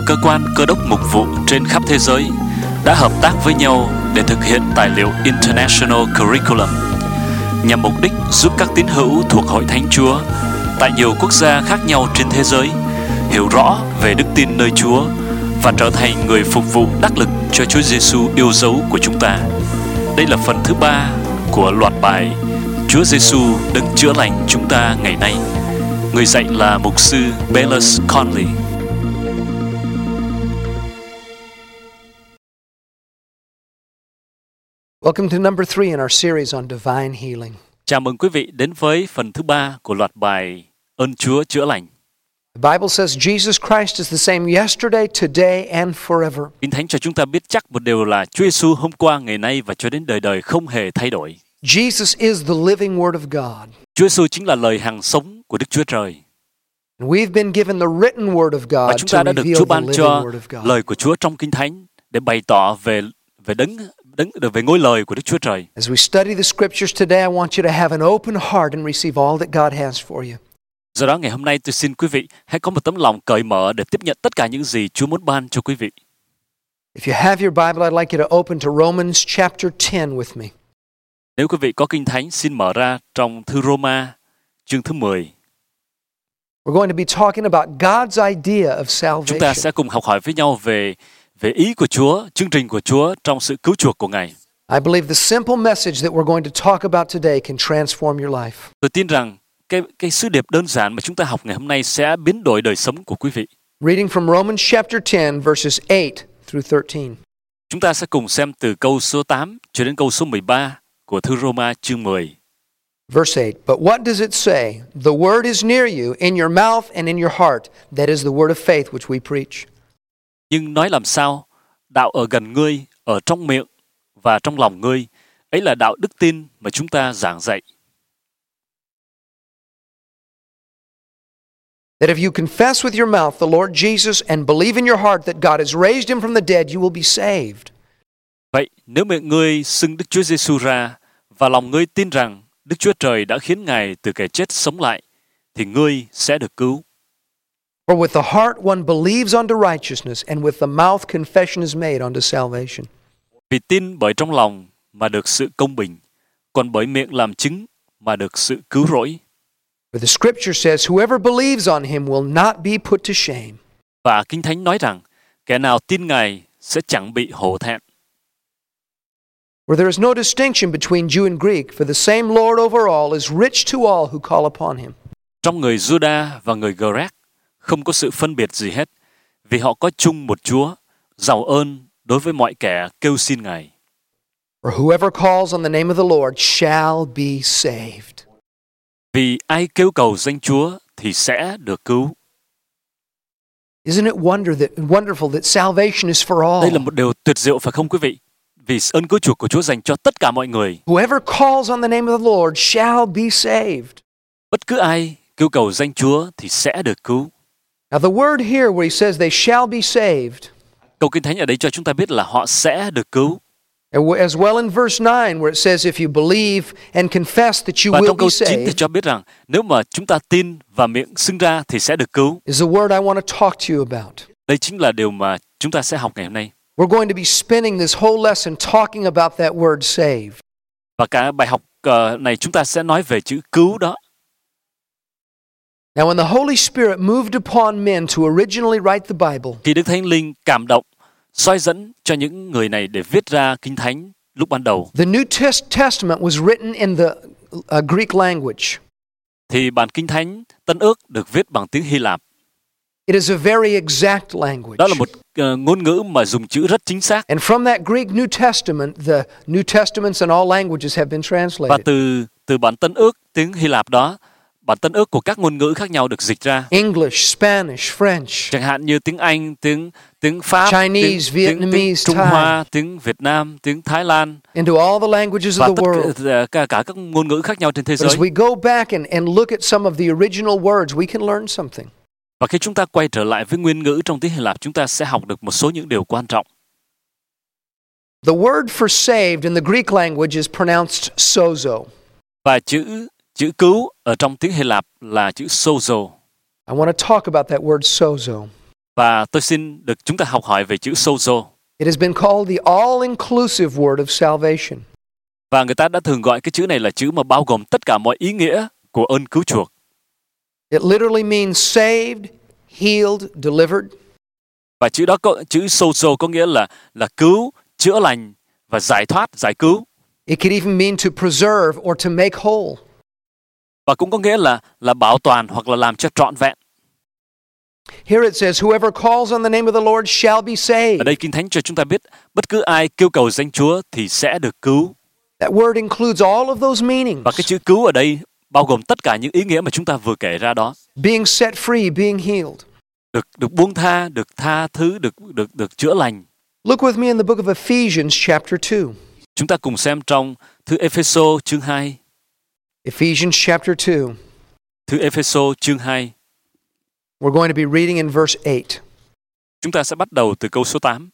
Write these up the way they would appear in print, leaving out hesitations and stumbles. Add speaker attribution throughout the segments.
Speaker 1: cơ quan cơ đốc mục vụ trên khắp thế giới đã hợp tác với nhau để thực hiện tài liệu International Curriculum nhằm mục đích giúp các tín hữu thuộc Hội Thánh Chúa tại nhiều quốc gia khác nhau trên thế giới hiểu rõ về đức tin nơi Chúa và trở thành người phục vụ đắc lực cho Chúa Giêsu yêu dấu của chúng ta. Đây là phần thứ 3 của loạt bài Chúa Giêsu đấng chữa lành chúng ta ngày nay. Người dạy là mục sư Bayless Conley.
Speaker 2: Welcome to number 3 in our series on divine healing.
Speaker 1: Chào mừng quý vị đến với phần thứ 3 của loạt bài Ơn Chúa chữa lành.
Speaker 2: The Bible says Jesus Christ is the same yesterday, today and forever.
Speaker 1: Kinh Thánh cho chúng ta biết chắc một điều là Chúa Giêsu hôm qua, ngày nay và cho đến đời đời không hề thay đổi.
Speaker 2: Jesus is the living word of God.
Speaker 1: Chúa Giêsu chính là lời hằng sống của Đức Chúa Trời.
Speaker 2: And we've been given the written word of
Speaker 1: Và
Speaker 2: God
Speaker 1: chúng
Speaker 2: to
Speaker 1: ta đã được
Speaker 2: reveal
Speaker 1: Chúa
Speaker 2: the
Speaker 1: ban
Speaker 2: living
Speaker 1: cho
Speaker 2: word of God.
Speaker 1: lời của Chúa trong Kinh Thánh để bày tỏ về về ngôi lời của Đức Chúa Trời.
Speaker 2: As we study the scriptures today, I want you to have an open heart and receive all that God has for you.
Speaker 1: Do đó ngày hôm nay tôi xin quý vị hãy có một tấm lòng cởi mở để tiếp nhận tất cả những gì Chúa muốn ban cho quý vị.
Speaker 2: If you have your Bible, I'd like you to open to Romans chapter 10 with me.
Speaker 1: Nếu quý vị có Kinh Thánh, xin mở ra trong thư Roma chương thứ 10.
Speaker 2: We're going to be talking about God's idea of
Speaker 1: Chúng ta
Speaker 2: salvation.
Speaker 1: sẽ cùng học hỏi với nhau về ý của Chúa, chương trình của Chúa trong sự cứu chuộc của Ngài.
Speaker 2: I believe the simple message that we're going to talk about today can transform your life.
Speaker 1: Tôi tin rằng cái sứ điệp đơn giản mà chúng ta học ngày hôm nay sẽ biến đổi đời sống của quý vị.
Speaker 2: Reading from Romans chapter 10, verses 8 through 13.
Speaker 1: Chúng ta sẽ cùng xem từ câu số 8 cho đến câu số 13 của thư Roma chương 10.
Speaker 2: Verse 8, But what does it say? The word is near you, in your mouth and in your heart. That is the word of faith which we preach.
Speaker 1: Nhưng nói làm sao? Đạo ở gần ngươi, ở trong miệng và trong lòng ngươi. Ấy là đạo đức tin mà chúng ta giảng dạy.
Speaker 2: That if you confess with your mouth the Lord Jesus and believe in your heart that God has raised him from the dead, you will be saved.
Speaker 1: Vậy nếu miệng ngươi xưng Đức Chúa Giêsu ra và lòng ngươi tin rằng Đức Chúa Trời đã khiến Ngài từ kẻ chết sống lại, thì ngươi sẽ được cứu.
Speaker 2: For with the heart one believes unto righteousness, and with the mouth confession is made unto salvation.
Speaker 1: Vì tin bởi trong lòng mà được sự công bình, còn bởi miệng làm chứng mà được sự cứu rỗi.
Speaker 2: For the scripture says, Whoever believes on him will not be put to shame.
Speaker 1: Và Kinh Thánh nói rằng, kẻ nào tin Ngài sẽ chẳng bị hổ thẹn.
Speaker 2: Where there is no distinction between Jew and Greek, for the same Lord over all is rich to all who call upon him.
Speaker 1: Trong người Juda và người Grec không có sự phân biệt gì hết, vì họ có chung một Chúa, giàu ơn đối với mọi kẻ kêu xin Ngài.
Speaker 2: For whoever calls on the name of the Lord shall be saved.
Speaker 1: Vì ai kêu cầu danh Chúa thì sẽ được cứu.
Speaker 2: Isn't it wonderful that salvation is for all?
Speaker 1: Đây là một điều tuyệt diệu phải không quý vị? Vì ơn cứu chuộc của Chúa dành cho tất cả mọi người.
Speaker 2: Whoever calls on the name of the Lord shall be saved.
Speaker 1: Bất cứ ai kêu cầu danh Chúa thì sẽ được cứu.
Speaker 2: Now the word here where he says they shall be saved.
Speaker 1: Câu Kinh Thánh ở đây cho chúng ta biết là họ sẽ được cứu.
Speaker 2: As well in verse 9 where it says if you believe and confess that you
Speaker 1: Và
Speaker 2: will
Speaker 1: trong
Speaker 2: be
Speaker 1: câu 9 thì
Speaker 2: saved.
Speaker 1: cho biết rằng nếu mà chúng ta tin và miệng xưng ra thì sẽ được cứu.
Speaker 2: Is the word I want to talk to you about.
Speaker 1: Đây chính là điều mà chúng ta sẽ học ngày hôm nay.
Speaker 2: We're going to be spending this whole lesson talking about that word save.
Speaker 1: Và cả bài học này chúng ta sẽ nói về chữ cứu đó.
Speaker 2: Now when the Holy Spirit moved upon men to originally write the Bible,
Speaker 1: Khi Đức Thánh Linh cảm động, soi dẫn cho những người này để viết ra Kinh Thánh lúc ban đầu,
Speaker 2: the New Testament was written in the Greek language.
Speaker 1: thì bản Kinh Thánh Tân Ước được viết bằng tiếng Hy Lạp.
Speaker 2: It is a very exact language.
Speaker 1: Đó là một ngôn ngữ mà dùng chữ rất chính xác.
Speaker 2: And from that Greek New Testament, the New Testaments in all languages have been
Speaker 1: Và
Speaker 2: translated.
Speaker 1: từ bản Tân Ước tiếng Hy Lạp đó, bản Tân Ước của các ngôn ngữ khác nhau được dịch ra.
Speaker 2: English, Spanish, French,
Speaker 1: Chẳng hạn như tiếng Anh, tiếng Pháp,
Speaker 2: Chinese,
Speaker 1: tiếng
Speaker 2: Vietnamese,
Speaker 1: Trung
Speaker 2: Thai.
Speaker 1: Hoa, tiếng Việt Nam, tiếng Thái Lan
Speaker 2: into all the languages
Speaker 1: và
Speaker 2: of the world.
Speaker 1: cả các ngôn ngữ khác nhau trên thế
Speaker 2: But
Speaker 1: giới.
Speaker 2: as we go back and look at some of the original words, we can learn something.
Speaker 1: Và khi chúng ta quay trở lại với nguyên ngữ trong tiếng Hy Lạp, chúng ta sẽ học được một số những điều quan trọng.
Speaker 2: The word for saved in the Greek language is pronounced sozo.
Speaker 1: Và chữ cứu ở trong tiếng Hy Lạp là chữ sozo.
Speaker 2: I want to talk about that word sozo.
Speaker 1: Và tôi xin được chúng ta học hỏi về chữ sozo.
Speaker 2: It has been called the all-inclusive word of salvation.
Speaker 1: Và người ta đã thường gọi cái chữ này là chữ mà bao gồm tất cả mọi ý nghĩa của ơn cứu chuộc.
Speaker 2: It literally means saved, healed, delivered.
Speaker 1: Và chữ đó chữ sozo có nghĩa là cứu, chữa lành và giải thoát, giải cứu.
Speaker 2: It could even mean to preserve or to make whole.
Speaker 1: Và cũng có nghĩa là bảo toàn hoặc là làm cho trọn vẹn.
Speaker 2: Here it says, whoever calls on the name of the Lord shall be saved.
Speaker 1: Ở đây Kinh Thánh cho chúng ta biết bất cứ ai kêu cầu danh Chúa thì sẽ được cứu.
Speaker 2: That word includes all of those meanings.
Speaker 1: Và cái chữ cứu ở đây bao gồm tất cả những ý nghĩa mà chúng ta vừa kể ra đó.
Speaker 2: Being set free, being healed.
Speaker 1: Được buông tha, được tha thứ, được chữa lành.
Speaker 2: Look with me in the book of Ephesians chapter 2.
Speaker 1: Chúng ta cùng xem trong thư Ephesos chương 2.
Speaker 2: Ephesians chapter 2.
Speaker 1: Thư Ephesos chương 2.
Speaker 2: We're going to be reading in verse 8.
Speaker 1: Chúng ta sẽ bắt đầu từ câu số 8.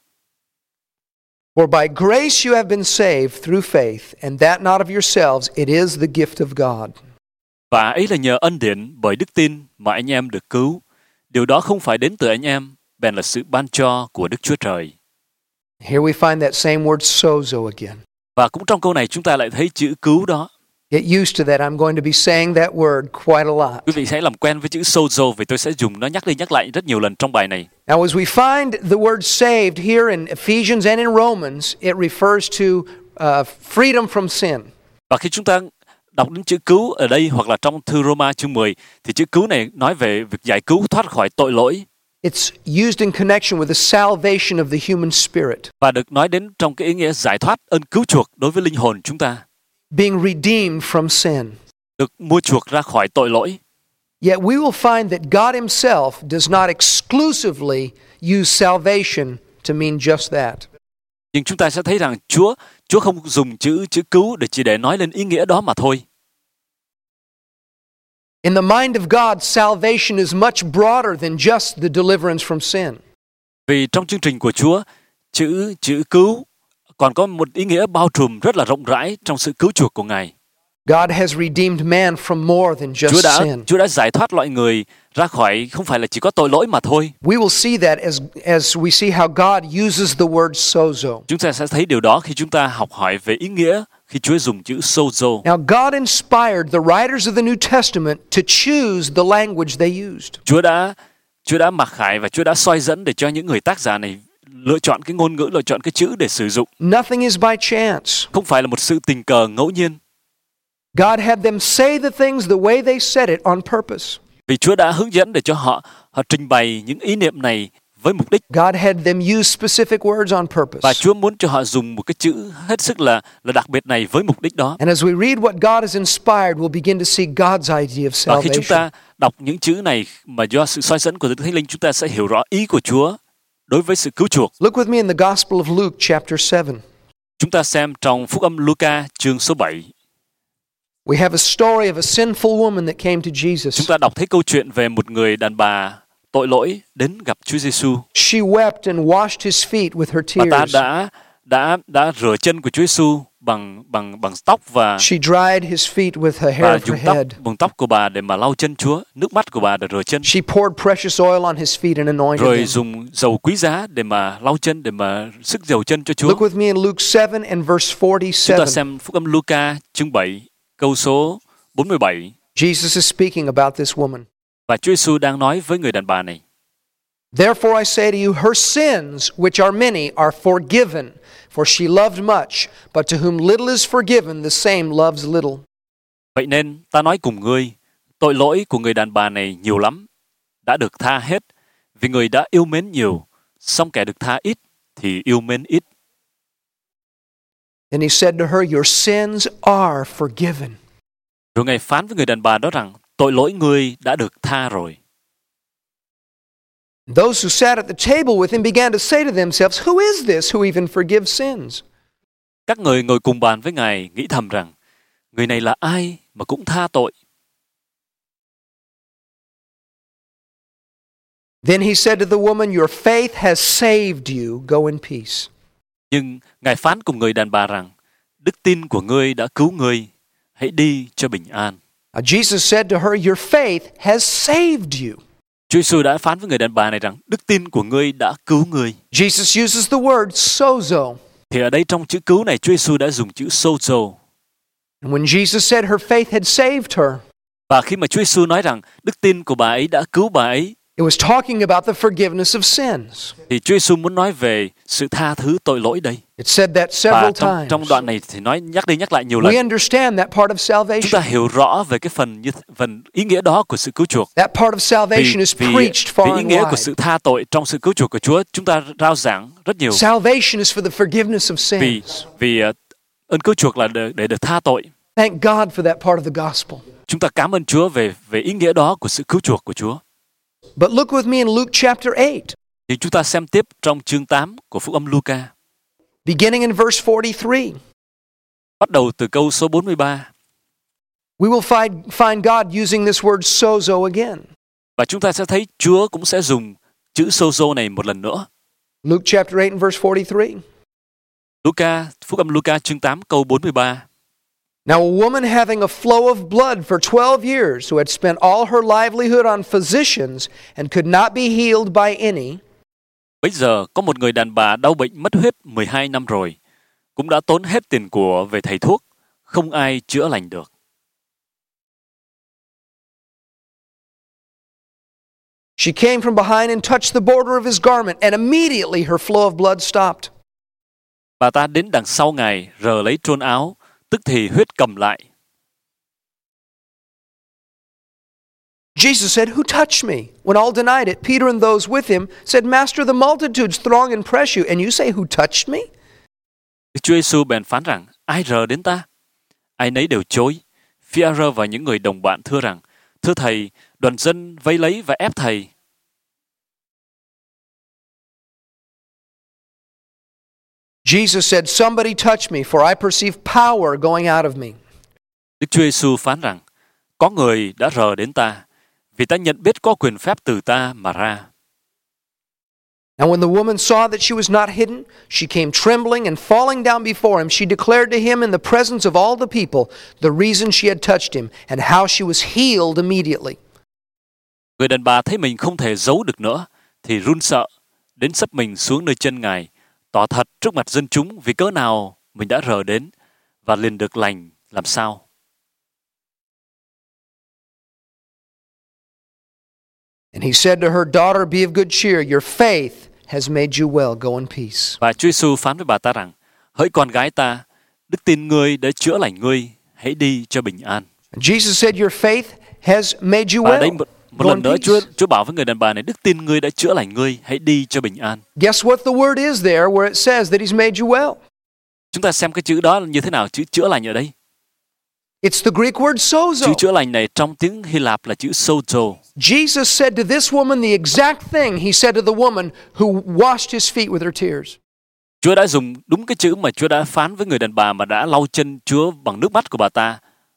Speaker 2: For by grace you have been saved through faith, and that not of yourselves, it is the gift of God.
Speaker 1: Và ấy là nhờ ân điển bởi đức tin mà anh em được cứu. Điều đó không phải đến từ anh em, bèn là sự ban cho của Đức Chúa Trời.
Speaker 2: Here we find that same word sozo again.
Speaker 1: Và cũng trong câu này chúng ta lại thấy chữ cứu đó.
Speaker 2: Get used to that. I'm going to be saying that word quite a lot.
Speaker 1: Quý vị hãy làm quen với chữ sozo vì tôi sẽ dùng nó nhắc đi nhắc lại rất nhiều lần trong bài này.
Speaker 2: Now, as we find the word saved here in Ephesians and in Romans, it refers to freedom from sin.
Speaker 1: Và khi chúng ta đọc đến chữ cứu ở đây hoặc là trong thư Roma chương 10 thì chữ cứu này nói về việc giải cứu thoát khỏi tội lỗi.
Speaker 2: It's used in connection with the salvation of the human spirit.
Speaker 1: Và được nói đến trong cái ý nghĩa giải thoát ơn cứu chuộc đối với linh hồn chúng ta.
Speaker 2: Being redeemed from sin.
Speaker 1: Được mua chuộc ra khỏi tội lỗi.
Speaker 2: Yet we will find that God himself does not exclusively use salvation to mean just that.
Speaker 1: Nhưng chúng ta sẽ thấy rằng Chúa không dùng chữ cứu để nói lên ý nghĩa đó mà thôi.
Speaker 2: In the mind of God, salvation is much broader than just the deliverance from sin.
Speaker 1: Vì trong chương trình của Chúa, chữ cứu còn có một ý nghĩa bao trùm rất là rộng rãi trong sự cứu chuộc của Ngài.
Speaker 2: God has redeemed man from more than just sin.
Speaker 1: Chúa đã giải thoát loại người ra khỏi không phải là chỉ có tội lỗi mà thôi.
Speaker 2: We will see that as we see how God uses the word sozo.
Speaker 1: Chúng ta sẽ thấy điều đó khi chúng ta học hỏi về ý nghĩa khi Chúa dùng chữ sozo.
Speaker 2: Now God inspired the writers of the New Testament to choose the language they used.
Speaker 1: Chúa đã mặc khải và Chúa đã soi dẫn để cho những người tác giả này lựa chọn cái ngôn ngữ, lựa chọn cái chữ để sử dụng.
Speaker 2: Nothing is by chance.
Speaker 1: Không phải là một sự tình cờ ngẫu nhiên.
Speaker 2: God had them say the things the way they said it on purpose.
Speaker 1: Vì Chúa đã hướng dẫn để cho họ trình bày những ý niệm này với mục đích.
Speaker 2: God had them use specific words on purpose.
Speaker 1: Và Chúa muốn cho họ dùng một cái chữ hết sức là đặc biệt này với mục đích đó.
Speaker 2: And as we read what God has inspired, we'll begin to see God's idea of salvation.
Speaker 1: Và khi chúng ta đọc những chữ này mà do sự soi dẫn của Đức Thánh Linh, chúng ta sẽ hiểu rõ ý của Chúa đối với sự cứu chuộc.
Speaker 2: Look with me in the Gospel of Luke chapter 7.
Speaker 1: Chúng ta xem trong Phúc âm Luca chương số 7.
Speaker 2: We have a story of a sinful woman that came to Jesus.
Speaker 1: Chúng ta đọc thấy câu chuyện về một người đàn bà tội lỗi đến gặp Chúa Giêsu.
Speaker 2: She wept and washed his feet with her tears.
Speaker 1: Và ta đã rửa chân của Chúa Giêsu bằng tóc và
Speaker 2: she dried his feet with her hair of her head.
Speaker 1: Dùng tóc của bà để mà lau chân Chúa, nước mắt của bà để rửa chân.
Speaker 2: She poured precious oil on his feet and anointed
Speaker 1: Rồi
Speaker 2: them.
Speaker 1: dùng dầu quý giá để mà lau chân, để mà sức dầu chân cho Chúa.
Speaker 2: Look with me in Luke 7 and verse 47.
Speaker 1: Chúng ta xem Phúc âm Luca chương 7 câu số 47.
Speaker 2: Jesus is speaking about this woman.
Speaker 1: Và Chúa Giêsu đang nói với người đàn bà này.
Speaker 2: Therefore I say to you, her sins, which are many, are forgiven, for she loved much, but to whom little is forgiven, the same loves little.
Speaker 1: Vậy nên ta nói cùng ngươi, tội lỗi của người đàn bà này nhiều lắm, đã được tha hết, vì người đã yêu mến nhiều, song kẻ được tha ít thì yêu mến ít.
Speaker 2: And he said to her, your sins are forgiven.
Speaker 1: Rồi Ngài phán với người đàn bà đó rằng, tội lỗi ngươi đã được tha rồi.
Speaker 2: Those who sat at the table with him began to say to themselves, who is this who even forgives sins?
Speaker 1: Các người ngồi cùng bàn với Ngài nghĩ thầm rằng, người này là ai mà cũng tha tội.
Speaker 2: Then he said to the woman, your faith has saved you, go in peace.
Speaker 1: Nhưng Ngài phán cùng người đàn bà rằng, đức tin của ngươi đã cứu ngươi, hãy đi cho bình an.
Speaker 2: Jesus said to her, your faith has saved you.
Speaker 1: Chúa Giêsu đã phán với người đàn bà này rằng đức tin của ngươi đã cứu ngươi.
Speaker 2: Jesus uses the word sozo.
Speaker 1: Thì ở đây trong chữ cứu này Chúa Giêsu đã dùng chữ sozo.
Speaker 2: And when Jesus said her faith had saved her,
Speaker 1: Và khi mà Chúa Giêsu nói rằng đức tin của bà ấy đã cứu bà ấy,
Speaker 2: it was talking about the forgiveness of sins.
Speaker 1: thì Chúa Giêsu muốn nói về sự tha thứ tội lỗi đây.
Speaker 2: It said that
Speaker 1: Và
Speaker 2: several
Speaker 1: trong
Speaker 2: times.
Speaker 1: đoạn này thì nhắc đi nhắc lại nhiều lần.
Speaker 2: We understand that part of
Speaker 1: Chúng ta
Speaker 2: salvation.
Speaker 1: hiểu rõ về cái phần ý nghĩa đó của sự cứu chuộc.
Speaker 2: That part of salvation is preached far
Speaker 1: Vì ý
Speaker 2: and
Speaker 1: nghĩa của
Speaker 2: wide.
Speaker 1: sự tha tội trong sự cứu chuộc của Chúa, chúng ta rao giảng rất nhiều.
Speaker 2: Salvation is for the forgiveness of sins.
Speaker 1: Vì ơn cứu chuộc là để được tha tội.
Speaker 2: Thank God for that part of the gospel.
Speaker 1: Chúng ta cảm ơn Chúa về ý nghĩa đó của sự cứu chuộc của Chúa.
Speaker 2: But look with me in Luke chapter 8,
Speaker 1: Thì chúng ta xem tiếp trong chương 8 của Phúc âm Luca,
Speaker 2: beginning in verse 43.
Speaker 1: bắt đầu từ câu số 43.
Speaker 2: We will find God using this word sozo again.
Speaker 1: Và chúng ta sẽ thấy Chúa cũng sẽ dùng chữ sozo này một lần nữa.
Speaker 2: Luke chapter 8 and verse 43.
Speaker 1: Phúc âm Luca chương 8 câu 43.
Speaker 2: Now a woman having a flow of blood for 12 years, who had spent all her livelihood on physicians and could not be healed by any,
Speaker 1: Bây giờ có một người đàn bà đau bệnh mất huyết 12 năm rồi, cũng đã tốn hết tiền của về thầy thuốc, không ai chữa lành được.
Speaker 2: she came from behind and touched the border of his garment, and immediately her flow of blood stopped.
Speaker 1: Bà ta đến đằng sau Ngài, rờ lấy trôn áo, tức thì huyết cầm lại.
Speaker 2: Jesus said, "Who touched me?" When all denied it, Peter and those with him said, "Master, the multitudes throng and press you, and you say, 'Who touched me?'"
Speaker 1: Đức Chúa Giêsu bèn phán rằng, ai rờ đến ta? Ai nấy đều chối. Phi-a-rơ và những người đồng bạn thưa rằng, thưa thầy, đoàn dân vây lấy và ép thầy.
Speaker 2: Jesus said, "Somebody touched me, for I perceive power going out of me."
Speaker 1: Đức Chúa Giêsu phán rằng, có người đã rờ đến ta, vì ta nhận biết có quyền phép từ ta mà ra.
Speaker 2: Now when the woman saw that she was not hidden, she came trembling and falling down before him. She declared to him in the presence of all the people the reason she had touched him and how she was healed immediately.
Speaker 1: Người đàn bà thấy mình không thể giấu được nữa, thì run sợ, đến sấp mình xuống nơi chân Ngài, tỏ thật trước mặt dân chúng vì cớ nào mình đã rờ đến, và liền được lành làm sao.
Speaker 2: And he said to her, "Daughter, be of good cheer. Your faith has made you well. Go in peace."
Speaker 1: Và Chúa Giêsu phán với bà ta rằng, hỡi con gái ta, đức tin ngươi đã chữa lành ngươi, hãy đi cho bình an.
Speaker 2: And Jesus said, "Your faith has made you
Speaker 1: Và đây
Speaker 2: well.
Speaker 1: một
Speaker 2: Go
Speaker 1: lần
Speaker 2: in
Speaker 1: nữa
Speaker 2: peace."
Speaker 1: Chúa bảo với người đàn bà này, đức tin ngươi đã chữa lành ngươi, hãy đi cho bình an.
Speaker 2: Guess what the word is there where it says that he's made you well?
Speaker 1: Chúng ta xem cái chữ đó như thế nào, chữ chữa lành ở đây.
Speaker 2: It's the Greek word
Speaker 1: Chữ
Speaker 2: sozo.
Speaker 1: chữa lành này trong tiếng Hy Lạp là chữ sozo.
Speaker 2: Jesus said to this woman the exact thing he said to the woman who washed his feet with her tears.
Speaker 1: Chúa đã dùng đúng cái chữ mà Chúa đã phán với người đàn bà mà đã lau chân Chúa bằng nước mắt của bà ta.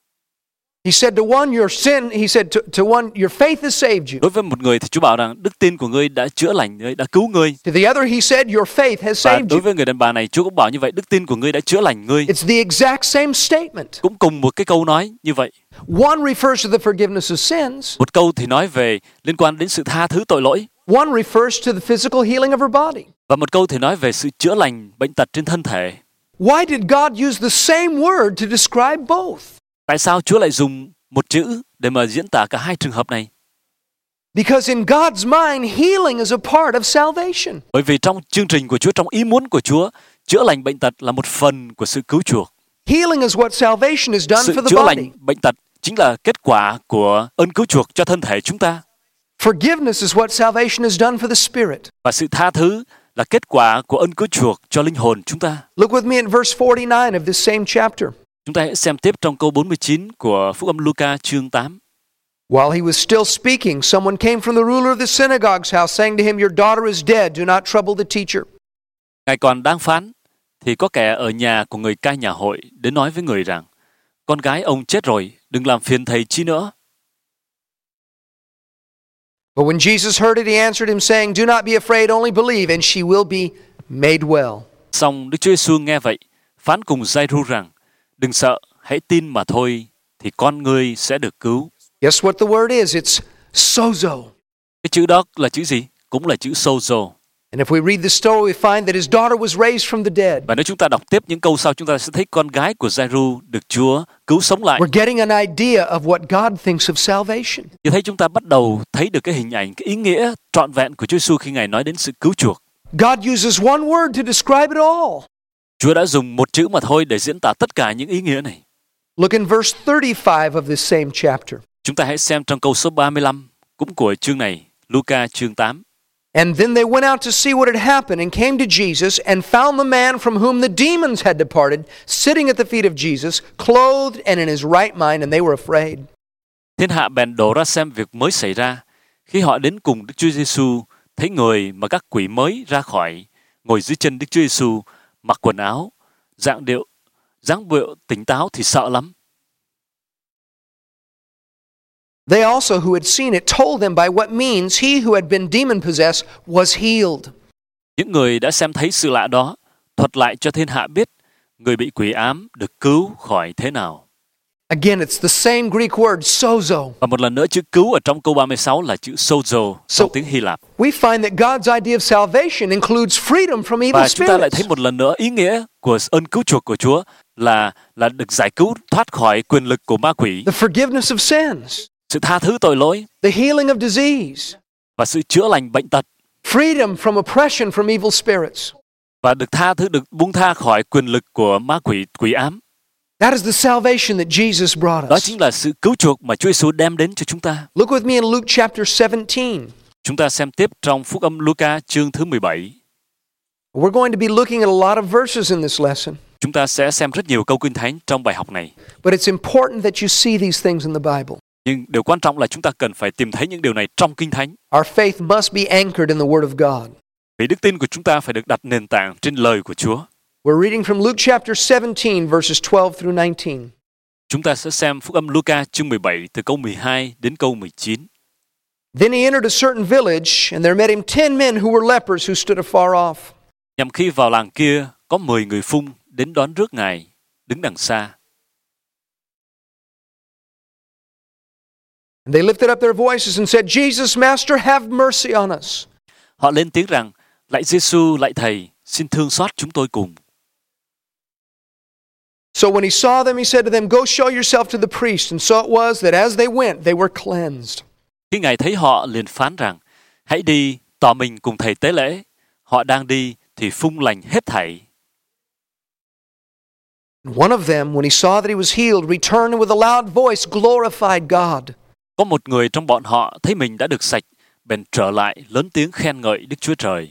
Speaker 2: He said to one, he said to one, your faith has saved you.
Speaker 1: Đối với một người thì Chúa bảo rằng đức tin của ngươi đã chữa lành ngươi, đã cứu ngươi.
Speaker 2: To the other he said, your faith has
Speaker 1: Và
Speaker 2: saved
Speaker 1: đối
Speaker 2: you.
Speaker 1: với người đàn bà này Chúa cũng bảo như vậy, đức tin của ngươi đã chữa lành ngươi.
Speaker 2: It's the exact same statement.
Speaker 1: Cũng cùng một cái câu nói như vậy.
Speaker 2: One refers to the forgiveness of sins.
Speaker 1: Một câu thì nói về liên quan đến sự tha thứ tội lỗi.
Speaker 2: One refers to the physical healing of her body.
Speaker 1: Và một câu thì nói về sự chữa lành bệnh tật trên thân thể.
Speaker 2: Why did God use the same word to describe both?
Speaker 1: Tại sao Chúa lại dùng một chữ để mà diễn tả cả hai trường hợp này?
Speaker 2: Because in God's mind, healing is a part of salvation.
Speaker 1: Bởi vì trong chương trình của Chúa, trong ý muốn của Chúa, chữa lành bệnh tật là một phần của sự cứu chuộc.
Speaker 2: Healing is what salvation has done
Speaker 1: Sự
Speaker 2: for the
Speaker 1: chữa
Speaker 2: body.
Speaker 1: lành bệnh tật chính là kết quả của ơn cứu chuộc cho thân thể chúng ta.
Speaker 2: Forgiveness is what salvation has done for the spirit.
Speaker 1: Và sự tha thứ là kết quả của ơn cứu chuộc cho linh hồn chúng ta.
Speaker 2: Look with me at verse 49 of this same chapter.
Speaker 1: Chúng ta hãy xem tiếp trong câu 49 của Phúc âm Luca chương 8.
Speaker 2: While he was still speaking, someone came from the ruler of the synagogue's house, saying to him, "Your daughter is dead. Do not trouble the teacher."
Speaker 1: Ngài còn đang phán, thì có kẻ ở nhà của người cai nhà hội đến nói với người rằng, con gái ông chết rồi, đừng làm phiền thầy chi nữa.
Speaker 2: But when Jesus heard it, he answered him, saying, "Do not be afraid, only believe, and she will be made well."
Speaker 1: Xong Đức Chúa Giêsu nghe vậy, phán cùng Giai-ru rằng, đừng sợ, hãy tin mà thôi, thì con ngươi sẽ được cứu.
Speaker 2: Guess what the word is? It's sozo.
Speaker 1: Cái chữ đó là chữ gì? Cũng là chữ sozo.
Speaker 2: And if we read the story, we find that his daughter was raised from the dead.
Speaker 1: Và nếu chúng ta đọc tiếp những câu sau, chúng ta sẽ thấy con gái của Giai-ru được Chúa cứu sống lại.
Speaker 2: We're getting an idea of what God thinks of salvation.
Speaker 1: Như thấy chúng ta bắt đầu thấy được cái hình ảnh, cái ý nghĩa trọn vẹn của Chúa Giêsu khi Ngài nói đến sự cứu chuộc.
Speaker 2: God uses one word to describe it all.
Speaker 1: Chúa đã dùng một chữ mà thôi để diễn tả tất cả những ý nghĩa này.
Speaker 2: Look in verse 35 of this same chapter.
Speaker 1: Chúng ta hãy xem trong câu số 35 cũng của chương này, Luca chương 8.
Speaker 2: And then they went out to see what had happened and came to Jesus and found the man from whom the demons had departed sitting at the feet of Jesus, clothed and in his right mind, and they were afraid.
Speaker 1: Thiên hạ bèn đổ ra xem việc mới xảy ra. Khi họ đến cùng Đức Chúa Giêsu, thấy người mà các quỷ mới ra khỏi ngồi dưới chân Đức Chúa Giêsu, mặc quần áo, dáng điệu tỉnh táo thì sợ lắm.
Speaker 2: They also who had seen it told them by what means he who had been demon possessed was healed.
Speaker 1: Những người đã xem thấy sự lạ đó thuật lại cho thiên hạ biết người bị quỷ ám được cứu khỏi thế nào.
Speaker 2: Again, it's the same Greek word, sozo.
Speaker 1: Và một lần nữa chữ cứu ở trong câu 36 là chữ sozo trong tiếng Hy Lạp.
Speaker 2: We find that God's idea of salvation includes freedom from evil
Speaker 1: Và chúng ta lại
Speaker 2: spirits.
Speaker 1: thấy một lần nữa ý nghĩa của ơn cứu chuộc của Chúa là được giải cứu thoát khỏi quyền lực của ma quỷ,
Speaker 2: The forgiveness of sins,
Speaker 1: sự tha thứ tội lỗi
Speaker 2: the healing of disease,
Speaker 1: và sự chữa lành bệnh tật,
Speaker 2: freedom from oppression from evil spirits.
Speaker 1: và được buông tha khỏi quyền lực của ma quỷ ám.
Speaker 2: That is the salvation that Jesus brought
Speaker 1: Đó
Speaker 2: us.
Speaker 1: chính là sự cứu chuộc mà Chúa Giêsu đem đến cho chúng ta.
Speaker 2: Look with me in Luke chapter 17.
Speaker 1: Chúng ta xem tiếp trong Phúc âm Luca chương thứ 17.
Speaker 2: We're going to be looking at a lot of verses in this lesson,
Speaker 1: Chúng ta sẽ xem rất nhiều câu Kinh Thánh trong bài học này.
Speaker 2: but it's important that you see these things in the Bible.
Speaker 1: Nhưng điều quan trọng là chúng ta cần phải tìm thấy những điều này trong Kinh Thánh.
Speaker 2: Our faith must be anchored in the Word of God.
Speaker 1: Vì đức tin của chúng ta phải được đặt nền tảng trên lời của Chúa.
Speaker 2: We're reading from Luke chapter 17, verses 12 through 19.
Speaker 1: Chúng ta sẽ xem Phúc âm Luca chương 17 từ câu 12 đến câu 19.
Speaker 2: Then he entered a certain village, and there met him 10 men who were lepers who stood afar off.
Speaker 1: Nhằm khi vào làng kia, có 10 người phung đến đón rước Ngài, đứng đằng xa.
Speaker 2: And they lifted up their voices and said, Jesus, Master, have mercy on us.
Speaker 1: Họ lên tiếng rằng, lạy Giêsu, lạy Thầy, xin thương xót chúng tôi cùng.
Speaker 2: So when he saw them, he said to them, Go show yourself to the priest. And so it was that as they went, they were cleansed.
Speaker 1: Khi Ngài thấy họ liền phán rằng, hãy đi, tỏ mình cùng Thầy tế lễ. Họ đang đi thì phung lành hết thảy.
Speaker 2: And one of them, when he saw that he was healed, returned and with a loud voice glorified God.
Speaker 1: Có một người trong bọn họ thấy mình đã được sạch, bèn trở lại lớn tiếng khen ngợi Đức Chúa Trời.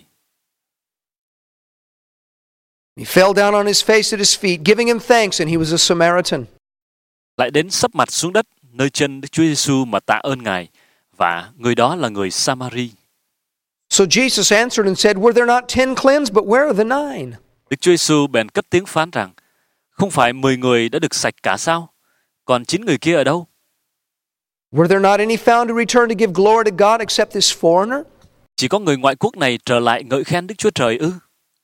Speaker 2: He fell down on his face at his feet, giving him thanks, and he was a Samaritan.
Speaker 1: Lại đến sấp mặt xuống đất nơi chân Đức Chúa Giêsu mà tạ ơn Ngài, và người đó là người Samari.
Speaker 2: So Jesus answered and said, Were there not 10 cleansed, but where are the 9?
Speaker 1: Đức Chúa Giêsu bèn cất tiếng phán rằng, không phải 10 người đã được sạch cả sao? Còn 9 người kia ở đâu?
Speaker 2: Were there not any found to return to give glory to God except this foreigner?
Speaker 1: Chỉ có người ngoại quốc này trở lại ngợi khen Đức Chúa Trời ư?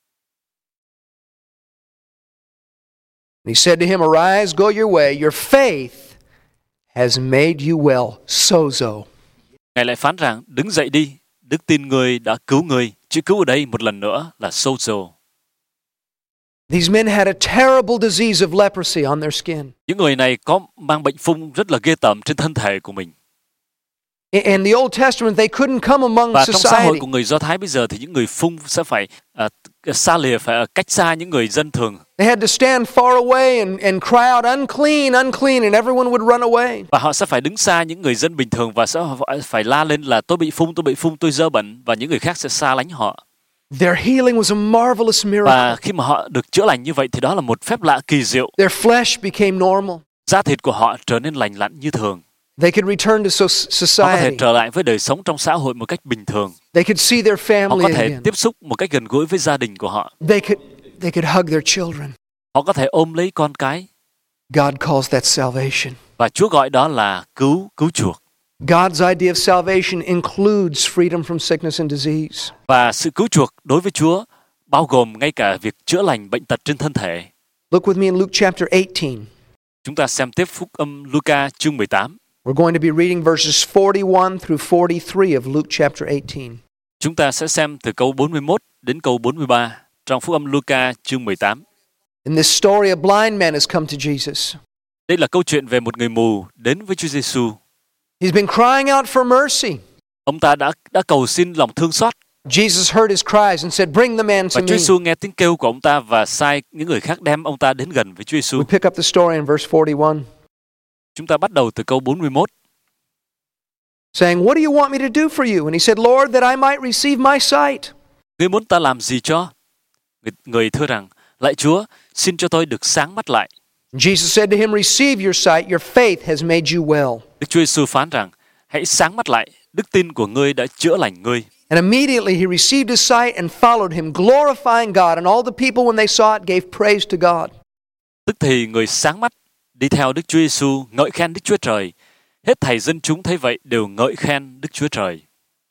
Speaker 2: And he said to him, Arise, go your way, your faith has made you well. Sozo.
Speaker 1: Ngài lại phán rằng, đứng dậy đi, đức tin ngươi đã cứu ngươi. Chữ cứu ở đây một lần nữa là sozo.
Speaker 2: These men had a terrible disease of leprosy on their skin.
Speaker 1: Những người này có mang bệnh phung rất là ghê tởm trên thân thể của mình.
Speaker 2: In the Old Testament, they couldn't come among
Speaker 1: Và trong xã hội
Speaker 2: society.
Speaker 1: của người Do Thái bây giờ thì những người phung sẽ phải xa lìa, phải ở cách xa những người dân thường.
Speaker 2: They had to stand far away and cry out, unclean, unclean, and everyone would run away.
Speaker 1: Và họ sẽ phải đứng xa những người dân bình thường và sẽ phải la lên là tôi bị phung, tôi dơ bẩn, và những người khác sẽ xa lánh họ.
Speaker 2: Their healing was a marvelous miracle.
Speaker 1: Và khi mà họ được chữa lành như vậy thì đó là một phép lạ kỳ diệu.
Speaker 2: Their flesh became normal.
Speaker 1: Da thịt của họ trở nên lành lặn như thường.
Speaker 2: They could return to
Speaker 1: Họ có thể
Speaker 2: society.
Speaker 1: trở lại với đời sống trong xã hội một cách bình thường.
Speaker 2: They could see their
Speaker 1: Họ
Speaker 2: family
Speaker 1: có thể
Speaker 2: again.
Speaker 1: tiếp xúc một cách gần gũi với gia đình của họ.
Speaker 2: They could hug their children.
Speaker 1: Họ có thể ôm lấy con cái.
Speaker 2: God calls that salvation.
Speaker 1: Và Chúa gọi đó là cứu chuộc.
Speaker 2: God's idea of salvation includes freedom from sickness and disease.
Speaker 1: Và sự cứu chuộc đối với Chúa bao gồm ngay cả việc chữa lành bệnh tật trên thân thể.
Speaker 2: Look with me in Luke chapter 18.
Speaker 1: Chúng ta xem tiếp Phúc âm Luca chương 18.
Speaker 2: We're going to be reading verses 41 through 43 of Luke chapter 18.
Speaker 1: Chúng ta sẽ xem từ câu 41 đến câu 43 trong Phúc âm Luca chương 18.
Speaker 2: In this story, a blind man has come to Jesus.
Speaker 1: Đây là câu chuyện về một người mù đến với Chúa Giêsu.
Speaker 2: He's been crying out for mercy.
Speaker 1: Ông ta đã cầu xin lòng thương xót.
Speaker 2: Jesus heard his cries and said, "Bring the man to
Speaker 1: Và
Speaker 2: me."
Speaker 1: Chúa Giêsu nghe tiếng kêu của ông ta và sai những người khác đem ông ta đến gần với Chúa Giêsu.
Speaker 2: We pick up the story in verse 41,
Speaker 1: Chúng ta bắt đầu từ câu 41.
Speaker 2: saying, "What do you want me to do for you?" And he said, "Lord, that I might receive my sight."
Speaker 1: Ngươi muốn ta làm gì cho? Người thưa rằng, lạy Chúa, xin cho tôi được sáng mắt lại.
Speaker 2: Jesus said to him, "Receive your sight, your faith has made you well."
Speaker 1: Đức Chúa Giêsu phán rằng, hãy sáng mắt lại, đức tin của ngươi đã chữa lành ngươi.
Speaker 2: And immediately he received his sight and followed him, glorifying God. And all the people, when they saw it, gave praise to God.
Speaker 1: Tức thì người sáng mắt đi theo Đức Chúa Giêsu ngợi khen Đức Chúa Trời. Hết thảy dân chúng thấy vậy đều ngợi khen Đức Chúa Trời.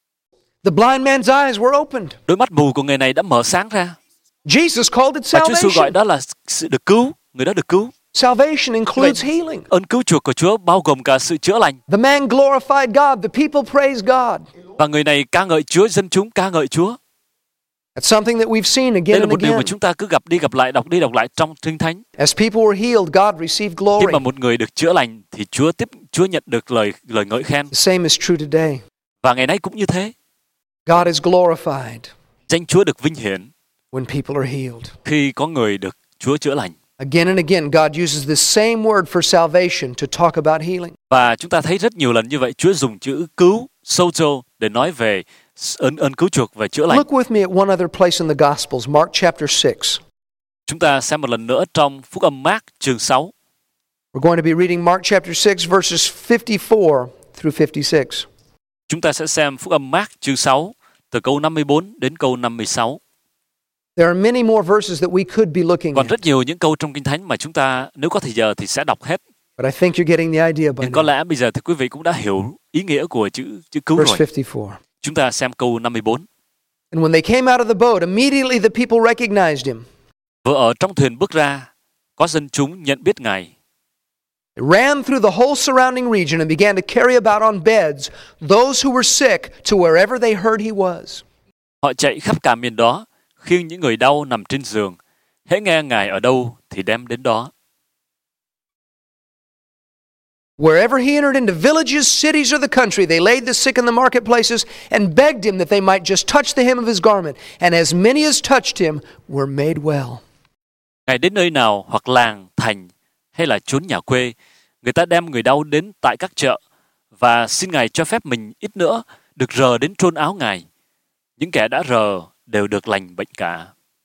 Speaker 2: The blind man's eyes were opened.
Speaker 1: Đôi mắt mù của người này đã mở sáng ra.
Speaker 2: Jesus called it
Speaker 1: Và Chúa Giêsu gọi
Speaker 2: salvation.
Speaker 1: đó là sự được cứu. Người đó được cứu.
Speaker 2: Salvation includes healing.
Speaker 1: Ơn cứu chuộc của Chúa bao gồm cả sự chữa lành.
Speaker 2: The man glorified God. The people praised God.
Speaker 1: Và người này ca ngợi Chúa, dân chúng ca ngợi Chúa.
Speaker 2: That's something that we've seen
Speaker 1: Đây
Speaker 2: again
Speaker 1: là
Speaker 2: and
Speaker 1: một điều mà
Speaker 2: again.
Speaker 1: chúng ta cứ gặp đi gặp lại, đọc đi đọc lại trong Kinh Thánh.
Speaker 2: As people were healed, God received
Speaker 1: Khi
Speaker 2: glory.
Speaker 1: mà một người được chữa lành thì Chúa nhận được lời ngợi khen.
Speaker 2: The same is true today.
Speaker 1: Và ngày nay cũng như thế.
Speaker 2: God is glorified
Speaker 1: Danh Chúa được vinh hiển
Speaker 2: when people are healed.
Speaker 1: khi có người được Chúa chữa lành.
Speaker 2: Again and again, God uses the same word for salvation to talk about healing.
Speaker 1: Và chúng ta thấy rất nhiều lần như vậy, Chúa dùng chữ cứu, sozo để nói về ơn cứu chuộc và chữa lành.
Speaker 2: Look with me at one other place in the Gospels, Mark chapter 6.
Speaker 1: Chúng ta xem một lần nữa trong Phúc âm Mác chương 6.
Speaker 2: We're going to be reading Mark chapter 6, verses 54 through 56.
Speaker 1: Chúng ta sẽ xem Phúc âm Mác chương 6 từ câu 54 đến câu 56.
Speaker 2: There are many more verses that we could be looking
Speaker 1: Còn
Speaker 2: at,
Speaker 1: rất nhiều những câu trong Kinh Thánh mà chúng ta nếu có thời giờ thì sẽ đọc hết.
Speaker 2: but I think you're getting the idea by
Speaker 1: Nhưng có
Speaker 2: now.
Speaker 1: lẽ bây giờ thì quý vị cũng đã hiểu ý nghĩa của chữ cứu
Speaker 2: Verse
Speaker 1: rồi.
Speaker 2: 54.
Speaker 1: Chúng ta xem câu 54.
Speaker 2: And when they came out of the boat, immediately the people recognized him.
Speaker 1: Vừa ở trong thuyền bước ra, có dân chúng nhận biết Ngài.
Speaker 2: They ran through the whole surrounding region and began to carry about on beds those who were sick to wherever they heard he was.
Speaker 1: Họ chạy khắp cả miền đó, khiêng những người đau nằm trên giường. Hễ nghe Ngài ở đâu thì đem đến đó.
Speaker 2: Wherever he entered into villages, cities, or the country, they laid the sick in the marketplaces and begged him that they might just touch the hem of his garment. And as many as touched him were made well.
Speaker 1: Ngài đến nơi nào hoặc làng, thành hay là chốn nhà quê, người ta đem người đau đến tại các chợ và xin Ngài cho phép mình ít nữa được rờ đến trôn áo Ngài. Những kẻ đã rờ đều được lành bệnh cả.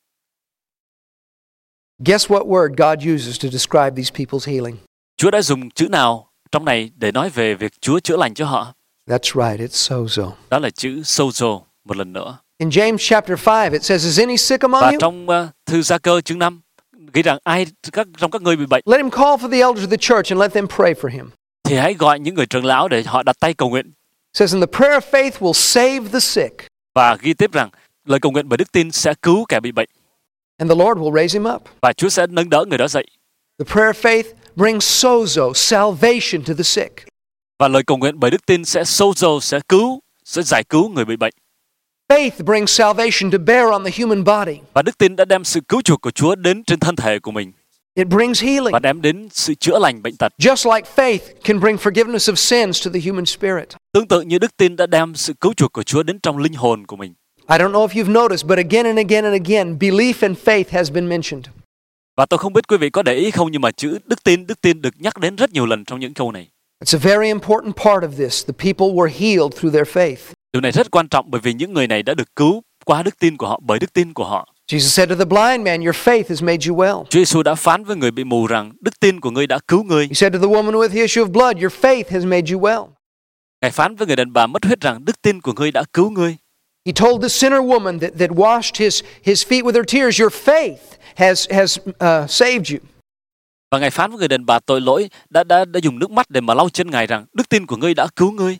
Speaker 2: Guess what word God uses to describe these people's healing?
Speaker 1: Chúa đã dùng chữ nào trong này để nói về việc Chúa chữa lành cho họ?
Speaker 2: That's right, it's sozo.
Speaker 1: Đó là chữ sozo một lần nữa.
Speaker 2: In James chapter 5, it says, "Is any sick among
Speaker 1: Và
Speaker 2: you?
Speaker 1: trong thư Gia Cơ chương 5 ghi rằng ai trong các ngươi bị bệnh
Speaker 2: Let him call for the elders of the church and let them pray for him."
Speaker 1: thì hãy gọi những người trưởng lão để họ đặt tay cầu nguyện.
Speaker 2: It says, "And the prayer of faith will save the sick,
Speaker 1: Và ghi tiếp rằng lời cầu nguyện bởi đức tin sẽ cứu kẻ bị bệnh
Speaker 2: and the Lord will raise him up."
Speaker 1: và Chúa sẽ nâng đỡ người đó dậy.
Speaker 2: The prayer of faith brings sozo, salvation to the sick.
Speaker 1: Và lời cầu nguyện bởi đức tin sẽ sozo, sẽ giải cứu người bị bệnh.
Speaker 2: Faith brings salvation to bear on the human body.
Speaker 1: Và đức tin đã đem sự cứu chuộc của Chúa đến trên thân thể của mình
Speaker 2: It brings healing.
Speaker 1: và đem đến sự chữa lành bệnh tật.
Speaker 2: Just like faith can bring forgiveness of sins to the human spirit.
Speaker 1: Tương tự như đức tin đã đem sự cứu chuộc của Chúa đến trong linh hồn của mình.
Speaker 2: I don't know if you've noticed, but again and again and again, belief and faith has been mentioned.
Speaker 1: Và tôi không biết quý vị có để ý không, nhưng mà chữ đức tin được nhắc đến rất nhiều lần trong những câu này.
Speaker 2: It's a very important part of this. The people were healed through their faith.
Speaker 1: Điều này rất quan trọng bởi vì những người này đã được cứu qua đức tin của họ, bởi đức tin của họ.
Speaker 2: Jesus said to the blind man, "Your faith has made you well."
Speaker 1: Chúa Giêsu đã phán với người bị mù rằng đức tin của ngươi đã cứu ngươi.
Speaker 2: He said to the woman with the issue of blood, "Your faith has made you well."
Speaker 1: Ngài phán với người đàn bà mất huyết rằng đức tin của ngươi đã cứu ngươi.
Speaker 2: He told the sinner woman that washed his feet with her tears, "Your faith has saved you."
Speaker 1: Và Ngài phán với người đàn bà tội lỗi đã dùng nước mắt để mà lau chân Ngài rằng đức tin của ngươi đã cứu ngươi.